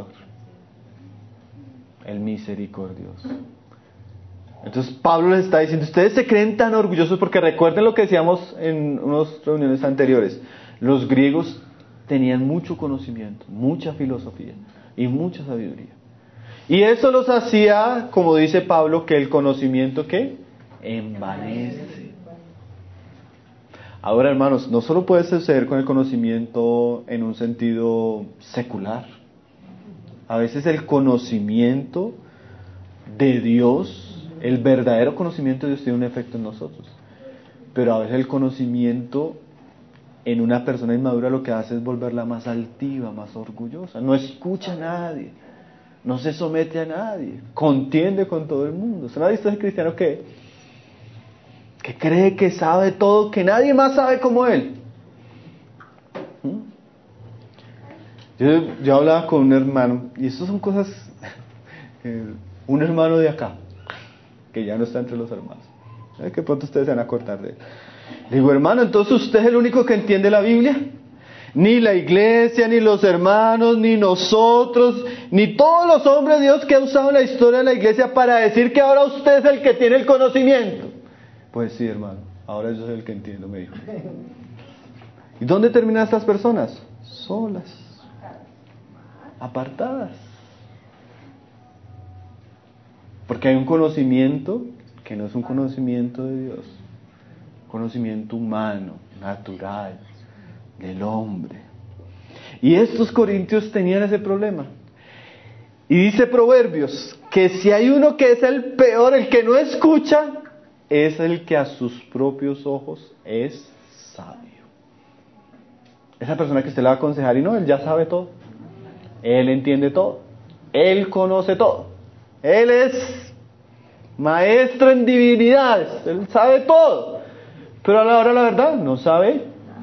El misericordioso. Entonces Pablo les está diciendo, ustedes se creen tan orgullosos porque recuerden lo que decíamos en unas reuniones anteriores. Los griegos tenían mucho conocimiento, mucha filosofía y mucha sabiduría. Y eso los hacía, como dice Pablo, que el conocimiento ¿qué? Envanece. Ahora, hermanos, no solo puede suceder con el conocimiento en un sentido secular. A veces el conocimiento de Dios, el verdadero conocimiento de Dios tiene un efecto en nosotros. Pero a veces el conocimiento en una persona inmadura lo que hace es volverla más altiva, más orgullosa. No escucha a nadie, no se somete a nadie, contiende con todo el mundo. ¿Usted no ha visto ese cristiano que, que cree que sabe todo, que nadie más sabe como él? Yo, yo hablaba con un hermano, y eso son cosas, eh, un hermano de acá, que ya no está entre los hermanos. ¿Sabe que pronto ustedes se van a acordar de él? Le digo, hermano, entonces usted es el único que entiende la Biblia. Ni la iglesia, ni los hermanos, ni nosotros, ni todos los hombres de Dios que ha usado en la historia de la iglesia para decir que ahora usted es el que tiene el conocimiento. Pues sí, hermano, ahora yo soy el que entiendo, me dijo. ¿Y dónde terminan estas personas? Solas, apartadas, porque hay un conocimiento que no es un conocimiento de Dios, conocimiento humano, natural, del hombre. Y estos corintios tenían ese problema. Y dice Proverbios que si hay uno que es el peor, el que no escucha, es el que a sus propios ojos es sabio. Esa persona que usted le va a aconsejar y no, él ya sabe todo. Él entiende todo, Él conoce todo, Él es maestro en divinidades, Él sabe todo, pero a la hora de la verdad no sabe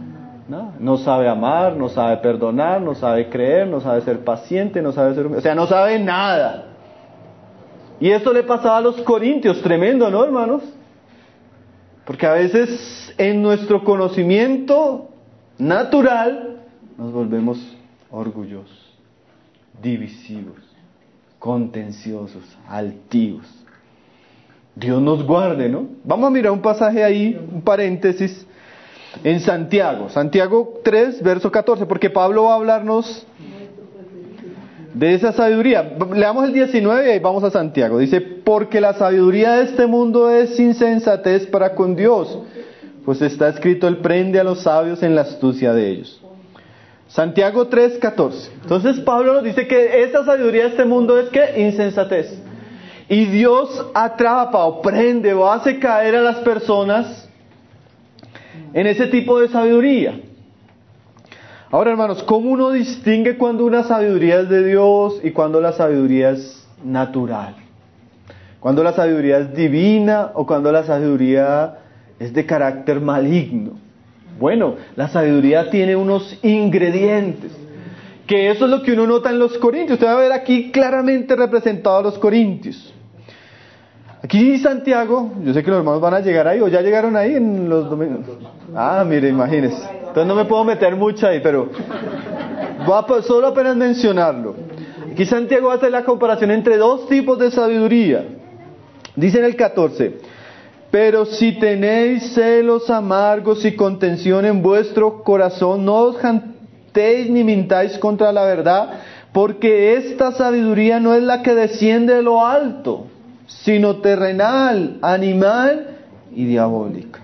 No sabe amar, no sabe perdonar, no sabe creer, no sabe ser paciente, no sabe ser... O sea, no sabe nada. Y esto le pasaba a los corintios, tremendo, ¿no, hermanos? Porque a veces en nuestro conocimiento natural nos volvemos orgullosos, divisivos, contenciosos, altivos. Dios nos guarde, ¿no? Vamos a mirar un pasaje ahí, un paréntesis, en Santiago, Santiago tres, verso catorce, porque Pablo va a hablarnos de esa sabiduría. Leamos el diecinueve y ahí vamos a Santiago. Dice, porque la sabiduría de este mundo es insensatez para con Dios, pues está escrito, Él prende a los sabios en la astucia de ellos. Santiago tres, catorce. Entonces Pablo nos dice que esta sabiduría de este mundo es que insensatez. Y Dios atrapa o prende o hace caer a las personas en ese tipo de sabiduría. Ahora, hermanos, ¿cómo uno distingue cuando una sabiduría es de Dios y cuando la sabiduría es natural? Cuando la sabiduría es divina o cuando la sabiduría es de carácter maligno. Bueno, la sabiduría tiene unos ingredientes, que eso es lo que uno nota en los corintios. Usted va a ver aquí claramente representado a los corintios. Aquí Santiago, yo sé que los hermanos van a llegar ahí, o ya llegaron ahí en los domingos. Ah, mire, imagínense. Entonces no me puedo meter mucho ahí, pero va a, solo apenas mencionarlo. Aquí Santiago hace la comparación entre dos tipos de sabiduría. Dice en el catorce, pero si tenéis celos amargos y contención en vuestro corazón, no os jantéis ni mintáis contra la verdad, porque esta sabiduría no es la que desciende de lo alto, sino terrenal, animal y diabólica.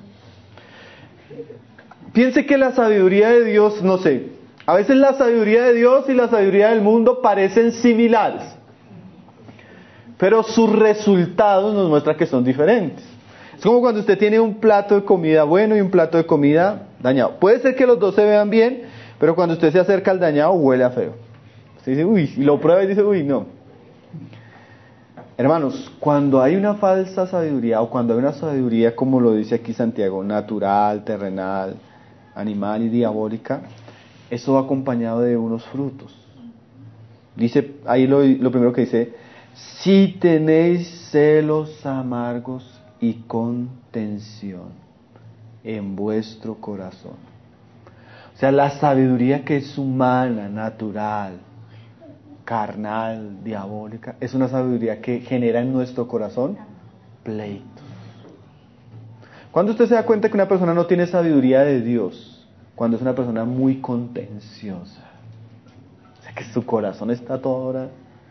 Piense que la sabiduría de Dios, no sé, a veces la sabiduría de Dios y la sabiduría del mundo parecen similares, pero sus resultados nos muestran que son diferentes. Es como cuando usted tiene un plato de comida bueno y un plato de comida dañado. Puede ser que los dos se vean bien, pero cuando usted se acerca al dañado huele a feo. Usted dice, uy, y lo prueba y dice, uy, no. Hermanos, cuando hay una falsa sabiduría, o cuando hay una sabiduría, como lo dice aquí Santiago, natural, terrenal, animal y diabólica, eso va acompañado de unos frutos. Dice, ahí lo, lo primero que dice, si tenéis celos amargos y contención en vuestro corazón. O sea, la sabiduría que es humana, natural, carnal, diabólica, es una sabiduría que genera en nuestro corazón pleitos. ¿Cuándo usted se da cuenta que una persona no tiene sabiduría de Dios? Cuando es una persona muy contenciosa. O sea, que su corazón está todo ahora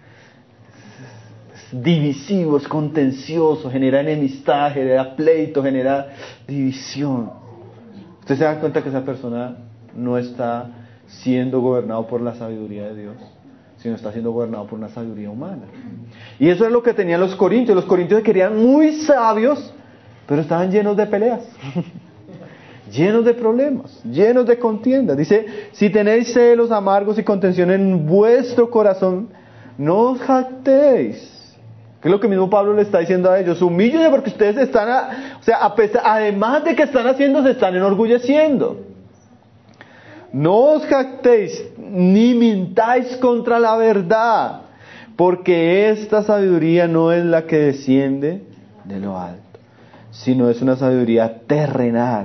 es divisivo, es contencioso, genera enemistad, genera pleito, genera división. Usted se da cuenta que esa persona no está siendo gobernado por la sabiduría de Dios, sino está siendo gobernado por una sabiduría humana. Y eso es lo que tenían los corintios. Los corintios se querían muy sabios, pero estaban llenos de peleas, llenos de problemas, llenos de contiendas. Dice, si tenéis celos amargos y contención en vuestro corazón, no os jactéis. Que es lo que mismo Pablo le está diciendo a ellos, humíllense porque ustedes están, a, o sea, a pesar, además de que están haciendo, se están enorgulleciendo. No os jactéis, ni mintáis contra la verdad, porque esta sabiduría no es la que desciende de lo alto, sino es una sabiduría terrenal,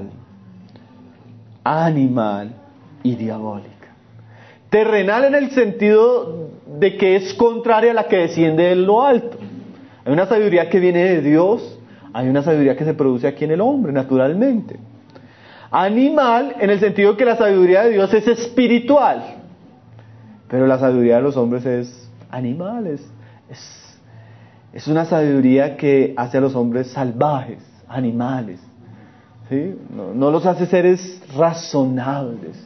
animal y diabólica. Terrenal en el sentido de que es contraria a la que desciende de lo alto. Hay una sabiduría que viene de Dios, hay una sabiduría que se produce aquí en el hombre, naturalmente. Animal, en el sentido de que la sabiduría de Dios es espiritual, pero la sabiduría de los hombres es animal, es, es, es una sabiduría que hace a los hombres salvajes, animales, ¿sí? No, no los hace seres razonables,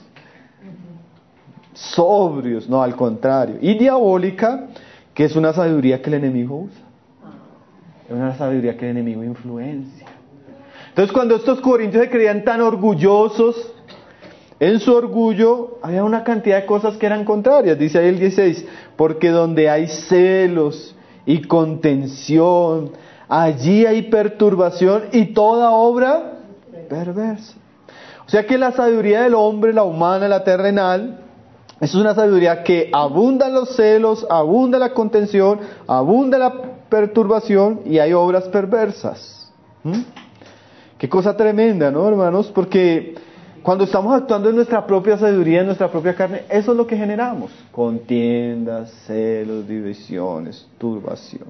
sobrios, no, al contrario. Y diabólica, que es una sabiduría que el enemigo usa, es una sabiduría que el enemigo influencia. Entonces, cuando estos corintios se creían tan orgullosos, en su orgullo había una cantidad de cosas que eran contrarias. Dice ahí el dieciséis, porque donde hay celos y contención, allí hay perturbación y toda obra perversa. O sea que la sabiduría del hombre, la humana, la terrenal, es una sabiduría que abunda en los celos, abunda en la contención, abunda en la perturbación y hay obras perversas. ¿Mm? Qué cosa tremenda, ¿no, hermanos? Porque cuando estamos actuando en nuestra propia sabiduría, en nuestra propia carne, eso es lo que generamos. Contiendas, celos, divisiones, turbación.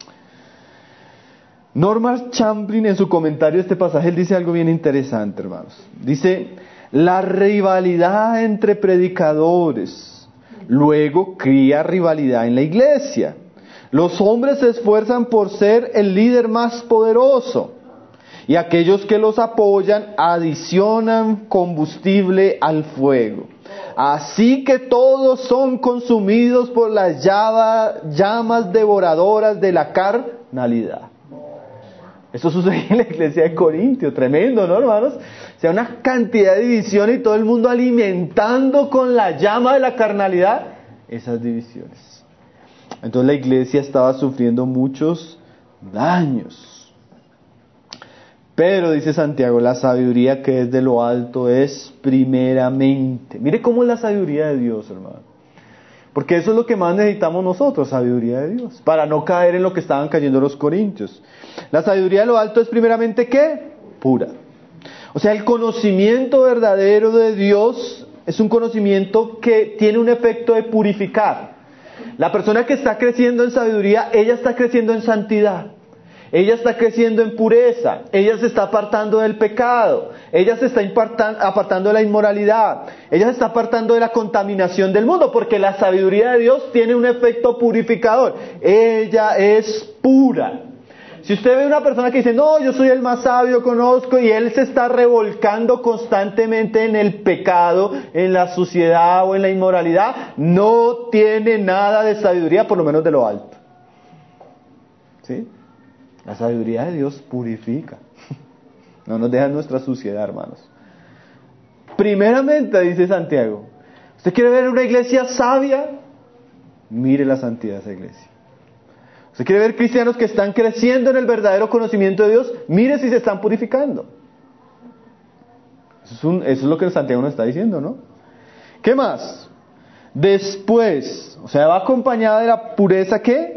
Norman Champlin, en su comentario a este pasaje, él dice algo bien interesante, hermanos. Dice, la rivalidad entre predicadores luego cría rivalidad en la iglesia. Los hombres se esfuerzan por ser el líder más poderoso y aquellos que los apoyan adicionan combustible al fuego. Así que todos son consumidos por las llamas devoradoras de la carnalidad. Eso sucede en la iglesia de Corintio, tremendo, ¿no, hermanos? O sea, una cantidad de divisiones y todo el mundo alimentando con la llama de la carnalidad esas divisiones. Entonces la iglesia estaba sufriendo muchos daños. Pero, dice Santiago, la sabiduría que es de lo alto es primeramente. Mire cómo es la sabiduría de Dios, hermano. Porque eso es lo que más necesitamos nosotros, sabiduría de Dios, para no caer en lo que estaban cayendo los corintios. La sabiduría de lo alto es primeramente, ¿qué? Pura. O sea, el conocimiento verdadero de Dios es un conocimiento que tiene un efecto de purificar. La persona que está creciendo en sabiduría, ella está creciendo en santidad. Ella está creciendo en pureza, ella se está apartando del pecado, ella se está apartando de la inmoralidad, ella se está apartando de la contaminación del mundo, porque la sabiduría de Dios tiene un efecto purificador. Ella es pura. Si usted ve una persona que dice, no, yo soy el más sabio, conozco, y él se está revolcando constantemente en el pecado, en la suciedad o en la inmoralidad, no tiene nada de sabiduría, por lo menos de lo alto. ¿Sí? La sabiduría de Dios purifica. No nos deja en nuestra suciedad, hermanos. Primeramente, dice Santiago, ¿usted quiere ver una iglesia sabia? Mire la santidad de esa iglesia. ¿Usted quiere ver cristianos que están creciendo en el verdadero conocimiento de Dios? Mire si se están purificando. Eso es, un, eso es lo que Santiago nos está diciendo, ¿no? ¿Qué más? Después, o sea, va acompañada de la pureza, ¿qué?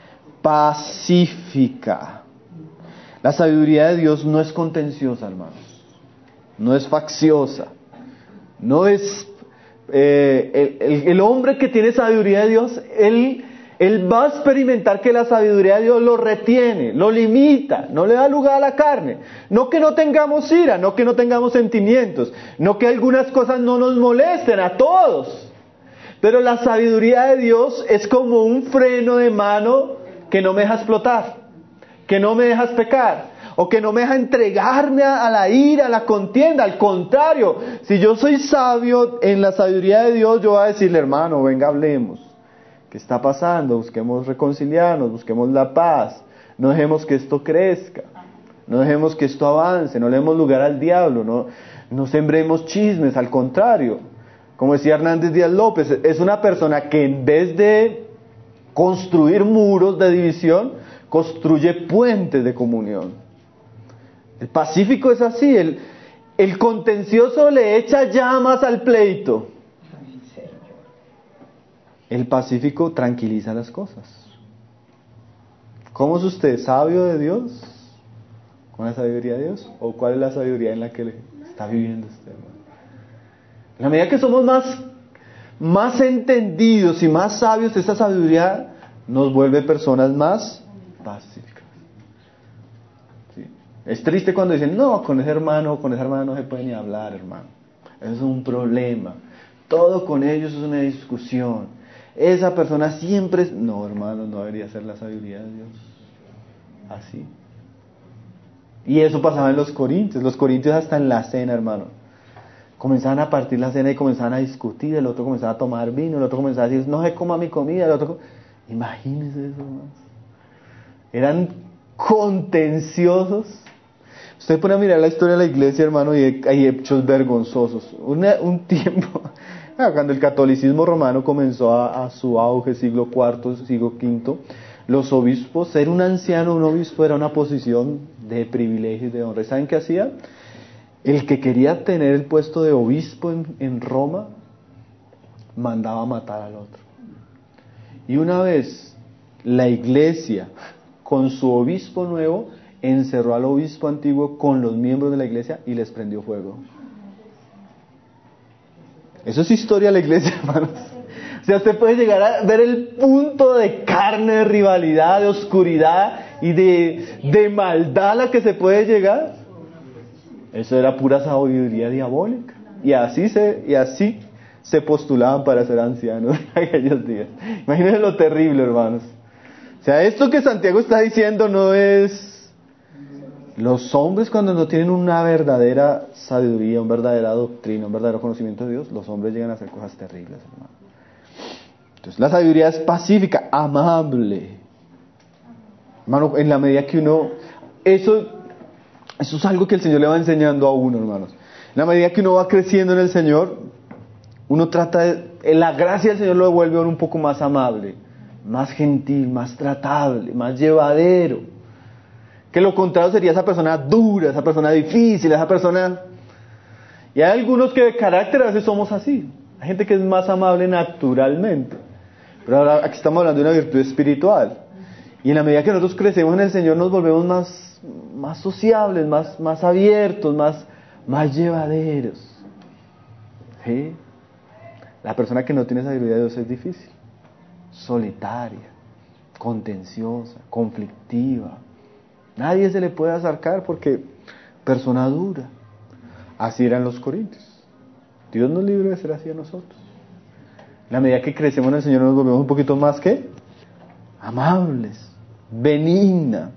Pacífica. La sabiduría de Dios no es contenciosa, hermanos. No es facciosa. No es... Eh, el, el, el hombre que tiene sabiduría de Dios, él, él va a experimentar que la sabiduría de Dios lo retiene, lo limita, no le da lugar a la carne. No que no tengamos ira, no que no tengamos sentimientos, no que algunas cosas no nos molesten, a todos. Pero la sabiduría de Dios es como un freno de mano que no me deja explotar, que no me dejas pecar, o que no me deja entregarme a, a la ira, a la contienda. Al contrario, si yo soy sabio en la sabiduría de Dios, yo voy a decirle, hermano, venga, hablemos. ¿Qué está pasando? Busquemos reconciliarnos, busquemos la paz. No dejemos que esto crezca, no dejemos que esto avance, no le demos lugar al diablo, no, no sembremos chismes. Al contrario, como decía Hernández Díaz López, es una persona que en vez de construir muros de división, construye puentes de comunión. El pacífico es así, el, el contencioso le echa llamas al pleito. El pacífico tranquiliza las cosas. ¿Cómo es usted? ¿Sabio de Dios? ¿Con la sabiduría de Dios? ¿O cuál es la sabiduría en la que está viviendo usted, hermano? En la medida que somos más más entendidos y más sabios, esta sabiduría nos vuelve personas más pacíficas. ¿Sí? Es triste cuando dicen, no, con ese hermano, con esa hermana no se puede ni hablar, hermano. Eso es un problema. Todo con ellos es una discusión. Esa persona siempre es... No, hermano, no debería ser la sabiduría de Dios. Así. Y eso pasaba en los corintios. Los corintios hasta en la cena, hermano. Comenzaban a partir la cena y comenzaban a discutir, el otro comenzaba a tomar vino, el otro comenzaba a decir, no se coma mi comida, el otro... Imagínense eso, hermanos. Eran contenciosos. Usted pone a mirar la historia de la iglesia, hermano, y hay hechos vergonzosos. Una, un tiempo, cuando el catolicismo romano comenzó a, a su auge, siglo cuarto, siglo quinto, los obispos, ser un anciano, un obispo era una posición de privilegio y de honra. ¿Saben qué hacían? el que quería tener el puesto de obispo en, en Roma, mandaba a matar al otro. Y una vez la iglesia, con su obispo nuevo, encerró al obispo antiguo con los miembros de la iglesia y les prendió fuego. Eso es historia de la iglesia, hermanos. O sea, usted puede llegar a ver el punto de carne, de rivalidad, de oscuridad y de, de maldad a la que se puede llegar. Eso era pura sabiduría diabólica. Y así se, y así se postulaban para ser ancianos en aquellos días. Imagínense lo terrible, hermanos. O sea, esto que Santiago está diciendo no es... Los hombres, cuando no tienen una verdadera sabiduría, una verdadera doctrina, un verdadero conocimiento de Dios, los hombres llegan a hacer cosas terribles, hermano. Entonces, la sabiduría es pacífica, amable. Hermano, en la medida que uno... Eso, eso es algo que el Señor le va enseñando a uno, hermanos. En la medida que uno va creciendo en el Señor, uno trata de... En la gracia del Señor lo devuelve un poco más amable, más gentil, más tratable, más llevadero. Que lo contrario sería esa persona dura, esa persona difícil, esa persona... Y hay algunos que de carácter a veces somos así. Hay gente que es más amable naturalmente. Pero ahora aquí estamos hablando de una virtud espiritual. Y en la medida que nosotros crecemos en el Señor nos volvemos más, más sociables, más, más abiertos, más, más llevaderos. ¿Sí? La persona que no tiene sabiduría de Dios es difícil. Solitaria, contenciosa, conflictiva. Nadie se le puede acercar porque persona dura. Así eran los corintios. Dios nos libre de ser así a nosotros. En la medida que crecemos en el Señor nos volvemos un poquito más que amables, benigna.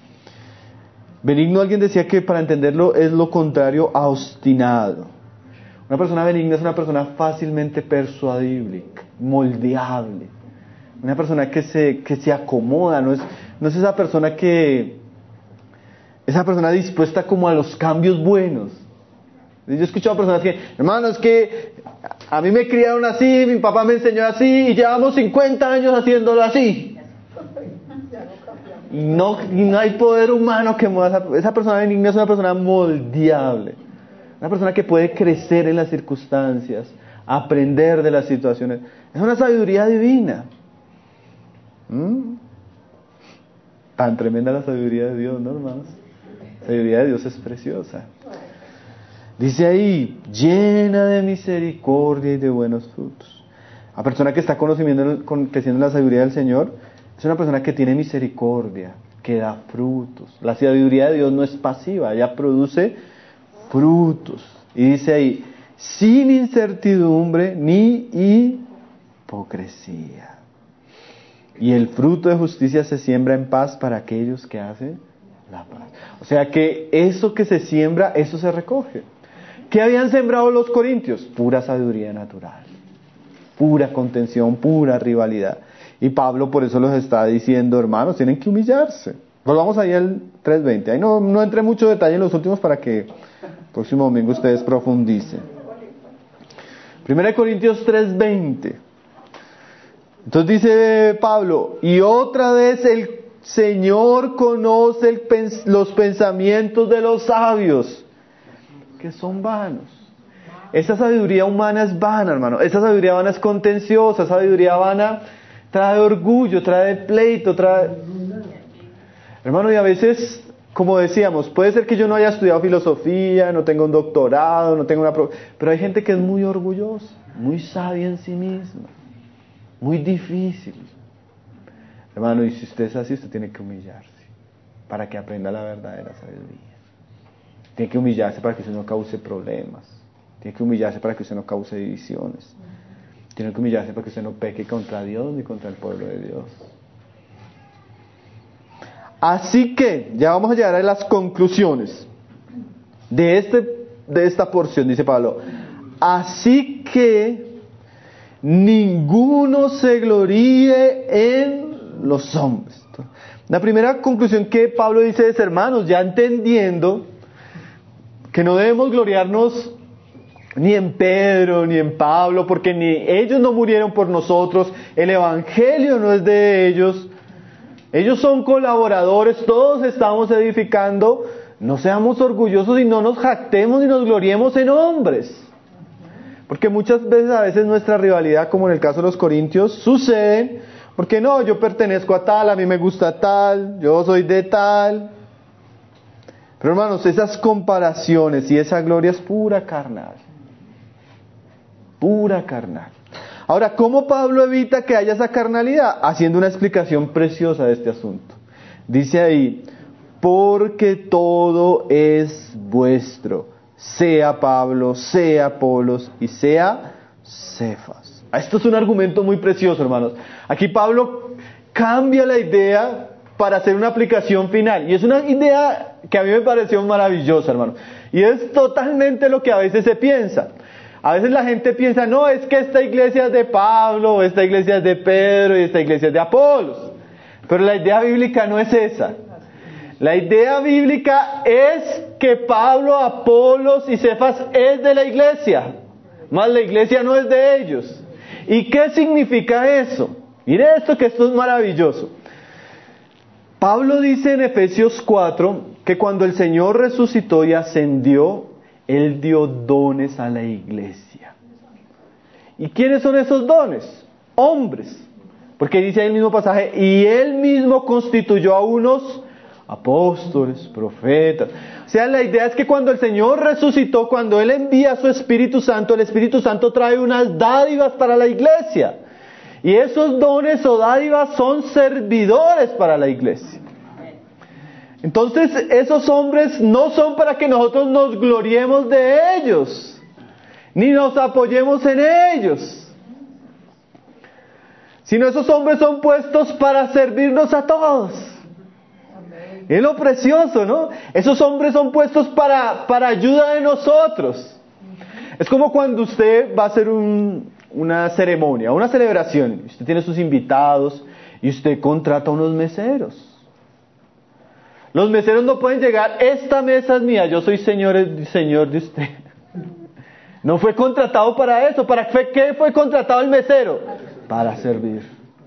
Benigno, alguien decía que para entenderlo es lo contrario a obstinado. Una persona benigna es una persona fácilmente persuadible, moldeable. Una persona que se, que se acomoda, no es, no es esa persona que... Esa persona dispuesta como a los cambios buenos. Yo he escuchado personas que, hermano, es que a mí me criaron así, mi papá me enseñó así y llevamos cincuenta años haciéndolo así. Y no, y no hay poder humano que mueva esa, esa persona benigna es una persona moldeable. Una persona que puede crecer en las circunstancias, aprender de las situaciones. Es una sabiduría divina. ¿Mm? Tan tremenda la sabiduría de Dios, ¿no, hermanos? La sabiduría de Dios es preciosa. Dice ahí, llena de misericordia y de buenos frutos. La persona que está conociendo, creciendo en la sabiduría del Señor es una persona que tiene misericordia, que da frutos. La sabiduría de Dios no es pasiva, ella produce frutos. Y dice ahí, sin incertidumbre ni hipocresía. Y el fruto de justicia se siembra en paz para aquellos que hacen la paz. O sea que eso que se siembra, eso se recoge. ¿Qué habían sembrado los corintios? Pura sabiduría natural, pura contención, pura rivalidad. Y Pablo por eso los está diciendo, hermanos, tienen que humillarse. Volvamos ahí al tres veinte. Ahí no, no entré mucho detalle en los últimos para que el próximo domingo ustedes profundicen. Primera de Corintios tres veinte. Entonces dice Pablo, y otra vez el Señor conoce el pens- los pensamientos de los sabios, que son vanos. Esa sabiduría humana es vana, hermano. Esa sabiduría vana es contenciosa. Esa sabiduría vana trae orgullo, trae pleito, trae... Hermano, y a veces, como decíamos, puede ser que yo no haya estudiado filosofía, no tenga un doctorado, no tenga una... Pro... Pero hay gente que es muy orgullosa, muy sabia en sí misma, muy difícil. Hermano, y si usted es así, usted tiene que humillarse para que aprenda la verdadera sabiduría. Tiene que humillarse para que usted no cause problemas. Tiene que humillarse para que usted no cause divisiones. Tiene que humillarse para que usted no peque contra Dios ni contra el pueblo de Dios. Así que, ya vamos a llegar a las conclusiones de, este, de esta porción, dice Pablo. Así que ninguno se gloríe en los hombres. La primera conclusión que Pablo dice es, hermanos, ya entendiendo que no debemos gloriarnos ni en Pedro ni en Pablo, porque ni ellos no murieron por nosotros, el evangelio no es de ellos, ellos son colaboradores, todos estamos edificando No seamos orgullosos y no nos jactemos y nos gloriemos en hombres. Porque muchas veces, a veces nuestra rivalidad, como en el caso de los corintios, sucede porque no, yo pertenezco a tal, a mí me gusta tal, yo soy de tal. Pero hermanos, esas comparaciones y esa gloria es pura carnal. Pura carnal. Ahora, ¿cómo Pablo evita que haya esa carnalidad? Haciendo una explicación preciosa de este asunto. Dice ahí, porque todo es vuestro, sea Pablo, sea Apolos y sea Cefas. Esto es un argumento muy precioso, hermanos. Aquí Pablo cambia la idea para hacer una aplicación final. Y es una idea que a mí me pareció maravillosa, hermano. Y es totalmente lo que a veces se piensa. A veces la gente piensa, no, es que esta iglesia es de Pablo, esta iglesia es de Pedro y esta iglesia es de Apolos. Pero la idea bíblica no es esa. La idea bíblica es que Pablo, Apolos y Cefas es de la iglesia, más la iglesia no es de ellos. ¿Y qué significa eso? Mire esto, que esto es maravilloso. Pablo dice en Efesios cuatro que cuando el Señor resucitó y ascendió, Él dio dones a la iglesia. ¿Y quiénes son esos dones? Hombres. Porque dice ahí el mismo pasaje, y Él mismo constituyó a unos apóstoles, profetas. O sea, la idea es que cuando el Señor resucitó, cuando Él envía su Espíritu Santo, el Espíritu Santo trae unas dádivas para la iglesia. Y esos dones o dádivas son servidores para la iglesia. Entonces, esos hombres no son para que nosotros nos gloriemos de ellos, ni nos apoyemos en ellos, sino esos hombres son puestos para servirnos a todos. Es lo precioso, ¿no? Esos hombres son puestos para, para ayuda de nosotros. Es como cuando usted va a hacer un, una ceremonia, una celebración, usted tiene sus invitados y usted contrata unos meseros. Los meseros no pueden llegar, esta mesa es mía, yo soy señor, señor de usted. No fue contratado para eso. ¿Para qué fue contratado el mesero? Para servir.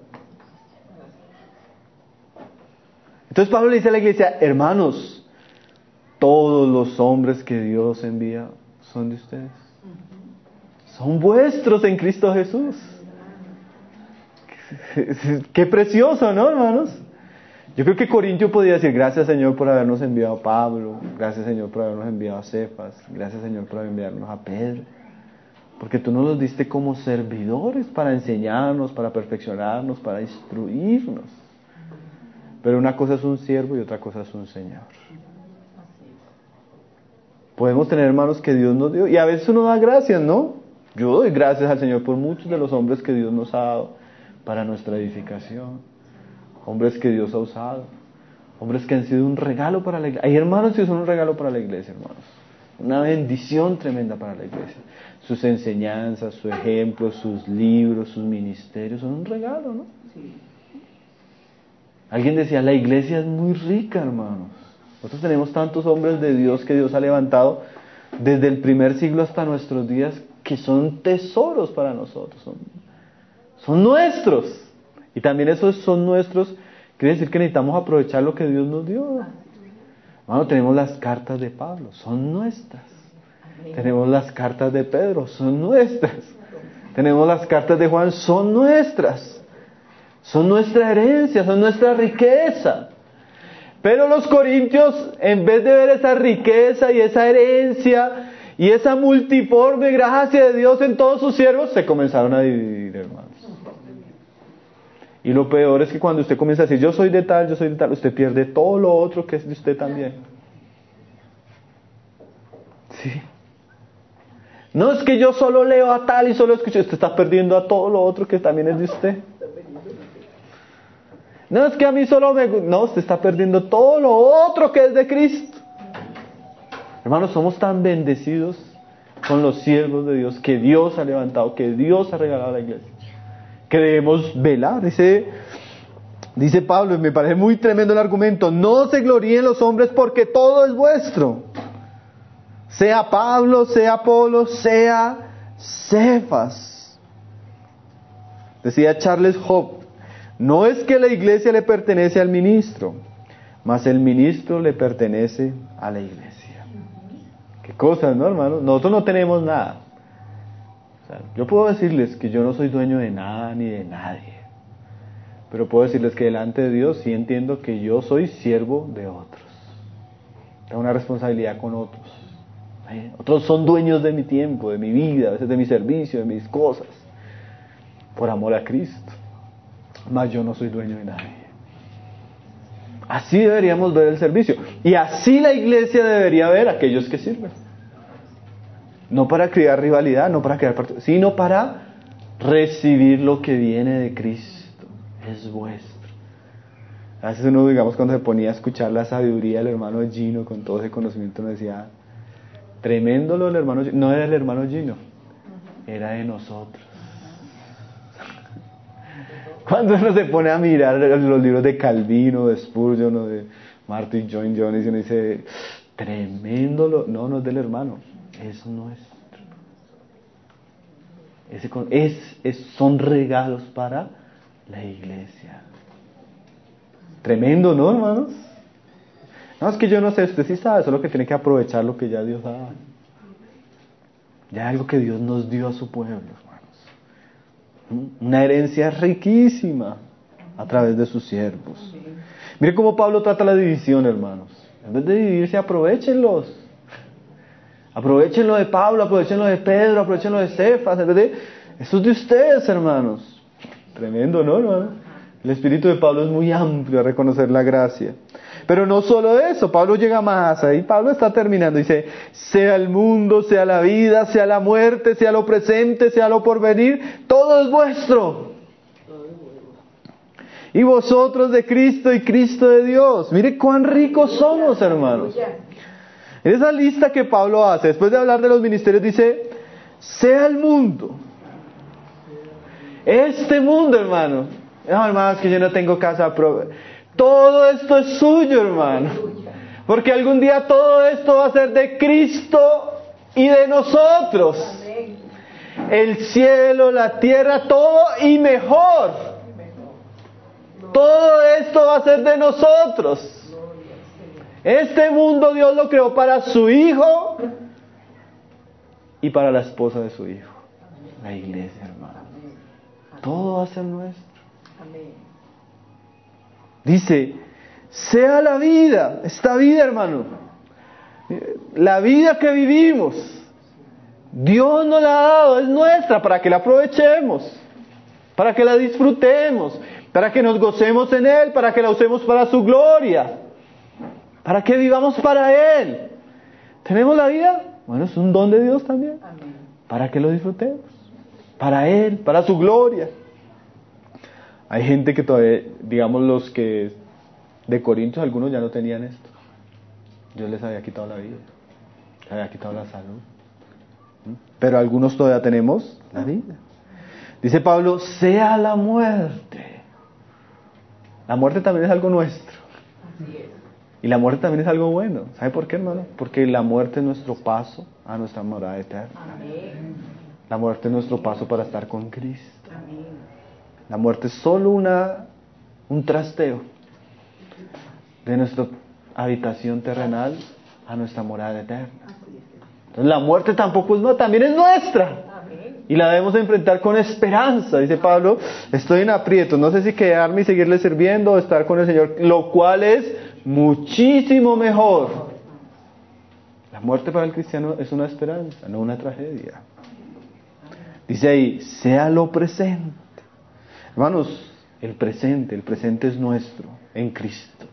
Entonces Pablo le dice a la iglesia, hermanos, todos los hombres que Dios envía son de ustedes. Son vuestros en Cristo Jesús. Qué precioso, ¿no, hermanos? Yo creo que Corintio podía decir, gracias Señor por habernos enviado a Pablo, gracias Señor por habernos enviado a Cefas, gracias Señor por enviarnos a Pedro, porque tú nos los diste como servidores para enseñarnos, para perfeccionarnos, para instruirnos. Pero una cosa es un siervo y otra cosa es un Señor. Podemos tener hermanos que Dios nos dio, y a veces uno da gracias, ¿no? Yo doy gracias al Señor por muchos de los hombres que Dios nos ha dado para nuestra edificación. Hombres que Dios ha usado, hombres que han sido un regalo para la iglesia. Hay hermanos que son un regalo para la iglesia, hermanos. Una bendición tremenda para la iglesia. Sus enseñanzas, su ejemplo, sus libros, sus ministerios son un regalo, ¿no? Sí. Alguien decía, la iglesia es muy rica, hermanos. Nosotros tenemos tantos hombres de Dios que Dios ha levantado desde el primer siglo hasta nuestros días que son tesoros para nosotros, son, son nuestros. Y también esos son nuestros, quiere decir que necesitamos aprovechar lo que Dios nos dio. Bueno, tenemos las cartas de Pablo, son nuestras. Tenemos las cartas de Pedro, son nuestras. Tenemos las cartas de Juan, son nuestras. Son nuestra herencia, son nuestra riqueza. Pero los corintios, en vez de ver esa riqueza y esa herencia y esa multiforme gracia de Dios en todos sus siervos, se comenzaron a dividir, hermanos. Y lo peor es que cuando usted comienza a decir, yo soy de tal, yo soy de tal, usted pierde todo lo otro que es de usted también. Sí. No es que yo solo leo a tal y solo escucho, usted está perdiendo a todo lo otro que también es de usted. No es que a mí solo me... No, usted está perdiendo todo lo otro que es de Cristo. Hermanos, somos tan bendecidos con los siervos de Dios que Dios ha levantado, que Dios ha regalado a la iglesia, que debemos velar. Dice, dice Pablo, y me parece muy tremendo el argumento, no se gloríen los hombres porque todo es vuestro. Sea Pablo, sea Apolo, sea Cefas. Decía Charles Hope, no es que la iglesia le pertenece al ministro, mas el ministro le pertenece a la iglesia. Qué cosas, ¿no, hermano? Nosotros no tenemos nada. O sea, yo puedo decirles que yo no soy dueño de nada ni de nadie, pero puedo decirles que delante de Dios sí entiendo que yo soy siervo de otros. Tengo una responsabilidad con otros. ¿Eh? Otros son dueños de mi tiempo, de mi vida, a veces de mi servicio, de mis cosas, por amor a Cristo. Mas yo no soy dueño de nadie. Así deberíamos ver el servicio. Y así la iglesia debería ver a aquellos que sirven. No para crear rivalidad, no para crear partido, sino para recibir lo que viene de Cristo. Es vuestro. A veces uno, digamos, cuando se ponía a escuchar la sabiduría del hermano Gino con todo ese conocimiento, nos decía, tremendo lo del hermano Gino. No era el hermano Gino, era de nosotros. Cuando uno se pone a mirar los libros de Calvino, de Spurgeon o de Martin Lloyd Jones y uno dice, tremendo lo... No, no es del hermano, es nuestro. Ese con... es, es, son regalos para la iglesia. Tremendo, ¿no, hermanos? No, es que yo no sé, usted sí sabe, solo que tiene que aprovechar lo que ya Dios da. Ya algo que Dios nos dio a su pueblo, hermanos. Una herencia riquísima a través de sus siervos. Mire cómo Pablo trata la división, hermanos. En vez de dividirse, aprovechenlos. Aprovechenlo de Pablo, aprovechenlo de Pedro, aprovechenlo de Cefas. En vez de... Eso es de ustedes, hermanos. Tremendo, ¿no, hermano? El espíritu de Pablo es muy amplio a reconocer la gracia. Pero no solo eso, Pablo llega más. Ahí Pablo está terminando. Dice, sea el mundo, sea la vida, sea la muerte, sea lo presente, sea lo porvenir, todo es vuestro. Y vosotros de Cristo y Cristo de Dios. Mire cuán ricos somos, hermanos. En esa lista que Pablo hace, después de hablar de los ministerios, dice, sea el mundo. Este mundo, hermano. No, hermanos, que yo no tengo casa propia. Todo esto es suyo, hermano. Porque algún día todo esto va a ser de Cristo y de nosotros. El cielo, la tierra, todo y mejor. Todo esto va a ser de nosotros. Este mundo Dios lo creó para su Hijo y para la esposa de su Hijo. La iglesia, hermano. Todo va a ser nuestro. Dice, sea la vida, esta vida, hermano, la vida que vivimos, Dios nos la ha dado, es nuestra, para que la aprovechemos, para que la disfrutemos, para que nos gocemos en Él, para que la usemos para su gloria, para que vivamos para Él. ¿Tenemos la vida? Bueno, es un don de Dios también, para que lo disfrutemos, para Él, para su gloria. Hay gente que todavía, digamos los que de Corintios, algunos ya no tenían esto. Dios les había quitado la vida, les había quitado la salud. Pero algunos todavía tenemos la vida. Dice Pablo, sea la muerte. La muerte también es algo nuestro. Y la muerte también es algo bueno. ¿Sabe por qué, hermano? Porque la muerte es nuestro paso a nuestra morada eterna. La muerte es nuestro paso para estar con Cristo. La muerte es solo una, un trasteo de nuestra habitación terrenal a nuestra morada eterna. Entonces la muerte tampoco es no, también es nuestra. Y la debemos enfrentar con esperanza. Dice Pablo, estoy en aprietos, no sé si quedarme y seguirle sirviendo o estar con el Señor, lo cual es muchísimo mejor. La muerte para el cristiano es una esperanza, no una tragedia. Dice ahí, sea lo presente. Hermanos, el presente, el presente es nuestro en Cristo.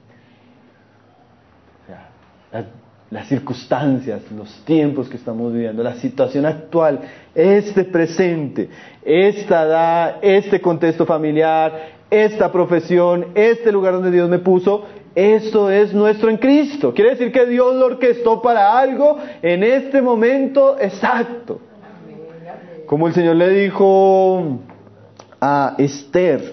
O sea, las, las circunstancias, los tiempos que estamos viviendo, la situación actual, este presente, esta edad, este contexto familiar, esta profesión, este lugar donde Dios me puso, esto es nuestro en Cristo. Quiere decir que Dios lo orquestó para algo en este momento exacto. Como el Señor le dijo a Esther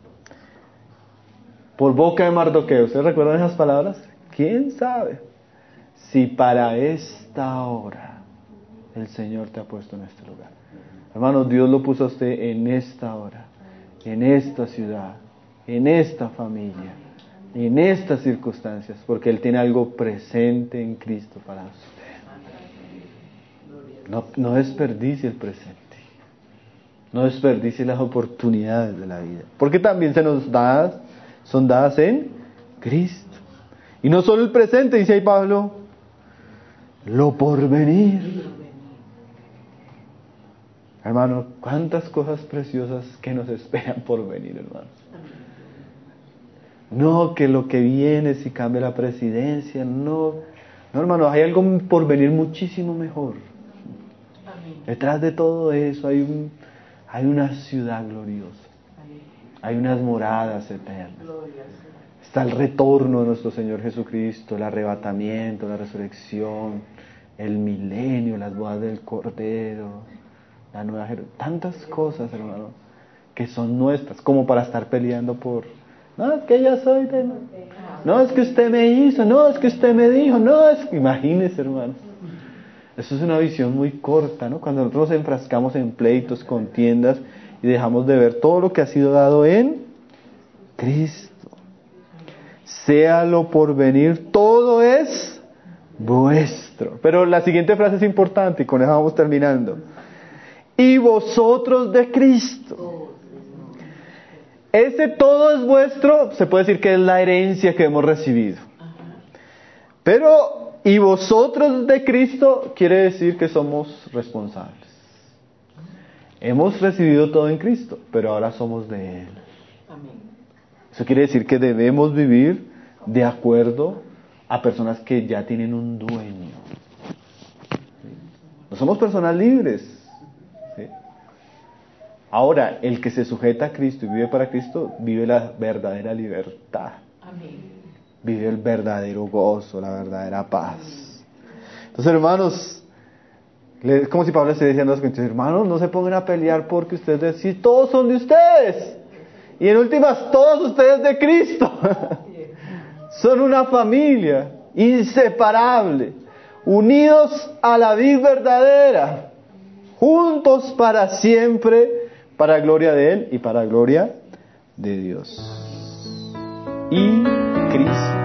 por boca de Mardoqueo. ¿Ustedes recuerdan esas palabras? ¿Quién sabe si para esta hora el Señor te ha puesto en este lugar? Hermanos, Dios lo puso a usted en esta hora, en esta ciudad, en esta familia, en estas circunstancias, porque Él tiene algo presente en Cristo para usted. No, no desperdicie el presente. No desperdicie las oportunidades de la vida, porque también se nos da, son dadas en Cristo. Y no solo el presente, dice ahí Pablo, lo porvenir. Hermano, cuántas cosas preciosas que nos esperan por venir, hermanos. No, que lo que viene si cambia la presidencia, no. No, hermano, hay algo por venir muchísimo mejor. Detrás de todo eso hay un, hay una ciudad gloriosa. Hay unas moradas eternas. Está el retorno de nuestro Señor Jesucristo, el arrebatamiento, la resurrección, el milenio, las bodas del Cordero, la nueva Jerusalén. Tantas cosas, hermano, que son nuestras, como para estar peleando por... No, es que yo soy de... No, es que usted me hizo, no, es que usted me dijo, no, es que... Imagínese, hermano. Eso es una visión muy corta, ¿no? Cuando nosotros nos enfrascamos en pleitos, contiendas, y dejamos de ver todo lo que ha sido dado en Cristo. Séalo por venir, todo es vuestro. Pero la siguiente frase es importante y con eso vamos terminando. Y vosotros de Cristo. Ese todo es vuestro, se puede decir que es la herencia que hemos recibido. Pero, y vosotros de Cristo, quiere decir que somos responsables. Hemos recibido todo en Cristo, pero ahora somos de Él. Eso quiere decir que debemos vivir de acuerdo a personas que ya tienen un dueño. No somos personas libres. ¿Sí? Ahora, el que se sujeta a Cristo y vive para Cristo, vive la verdadera libertad. Amén. Vive el verdadero gozo, la verdadera paz. Entonces, hermanos, es como si Pablo estuviera diciendo a los corintios, hermanos, no se pongan a pelear porque ustedes, si todos son de ustedes. Y en últimas, todos ustedes de Cristo. Son una familia inseparable, unidos a la vid verdadera, juntos para siempre, para gloria de Él y para gloria de Dios. Y Cristo.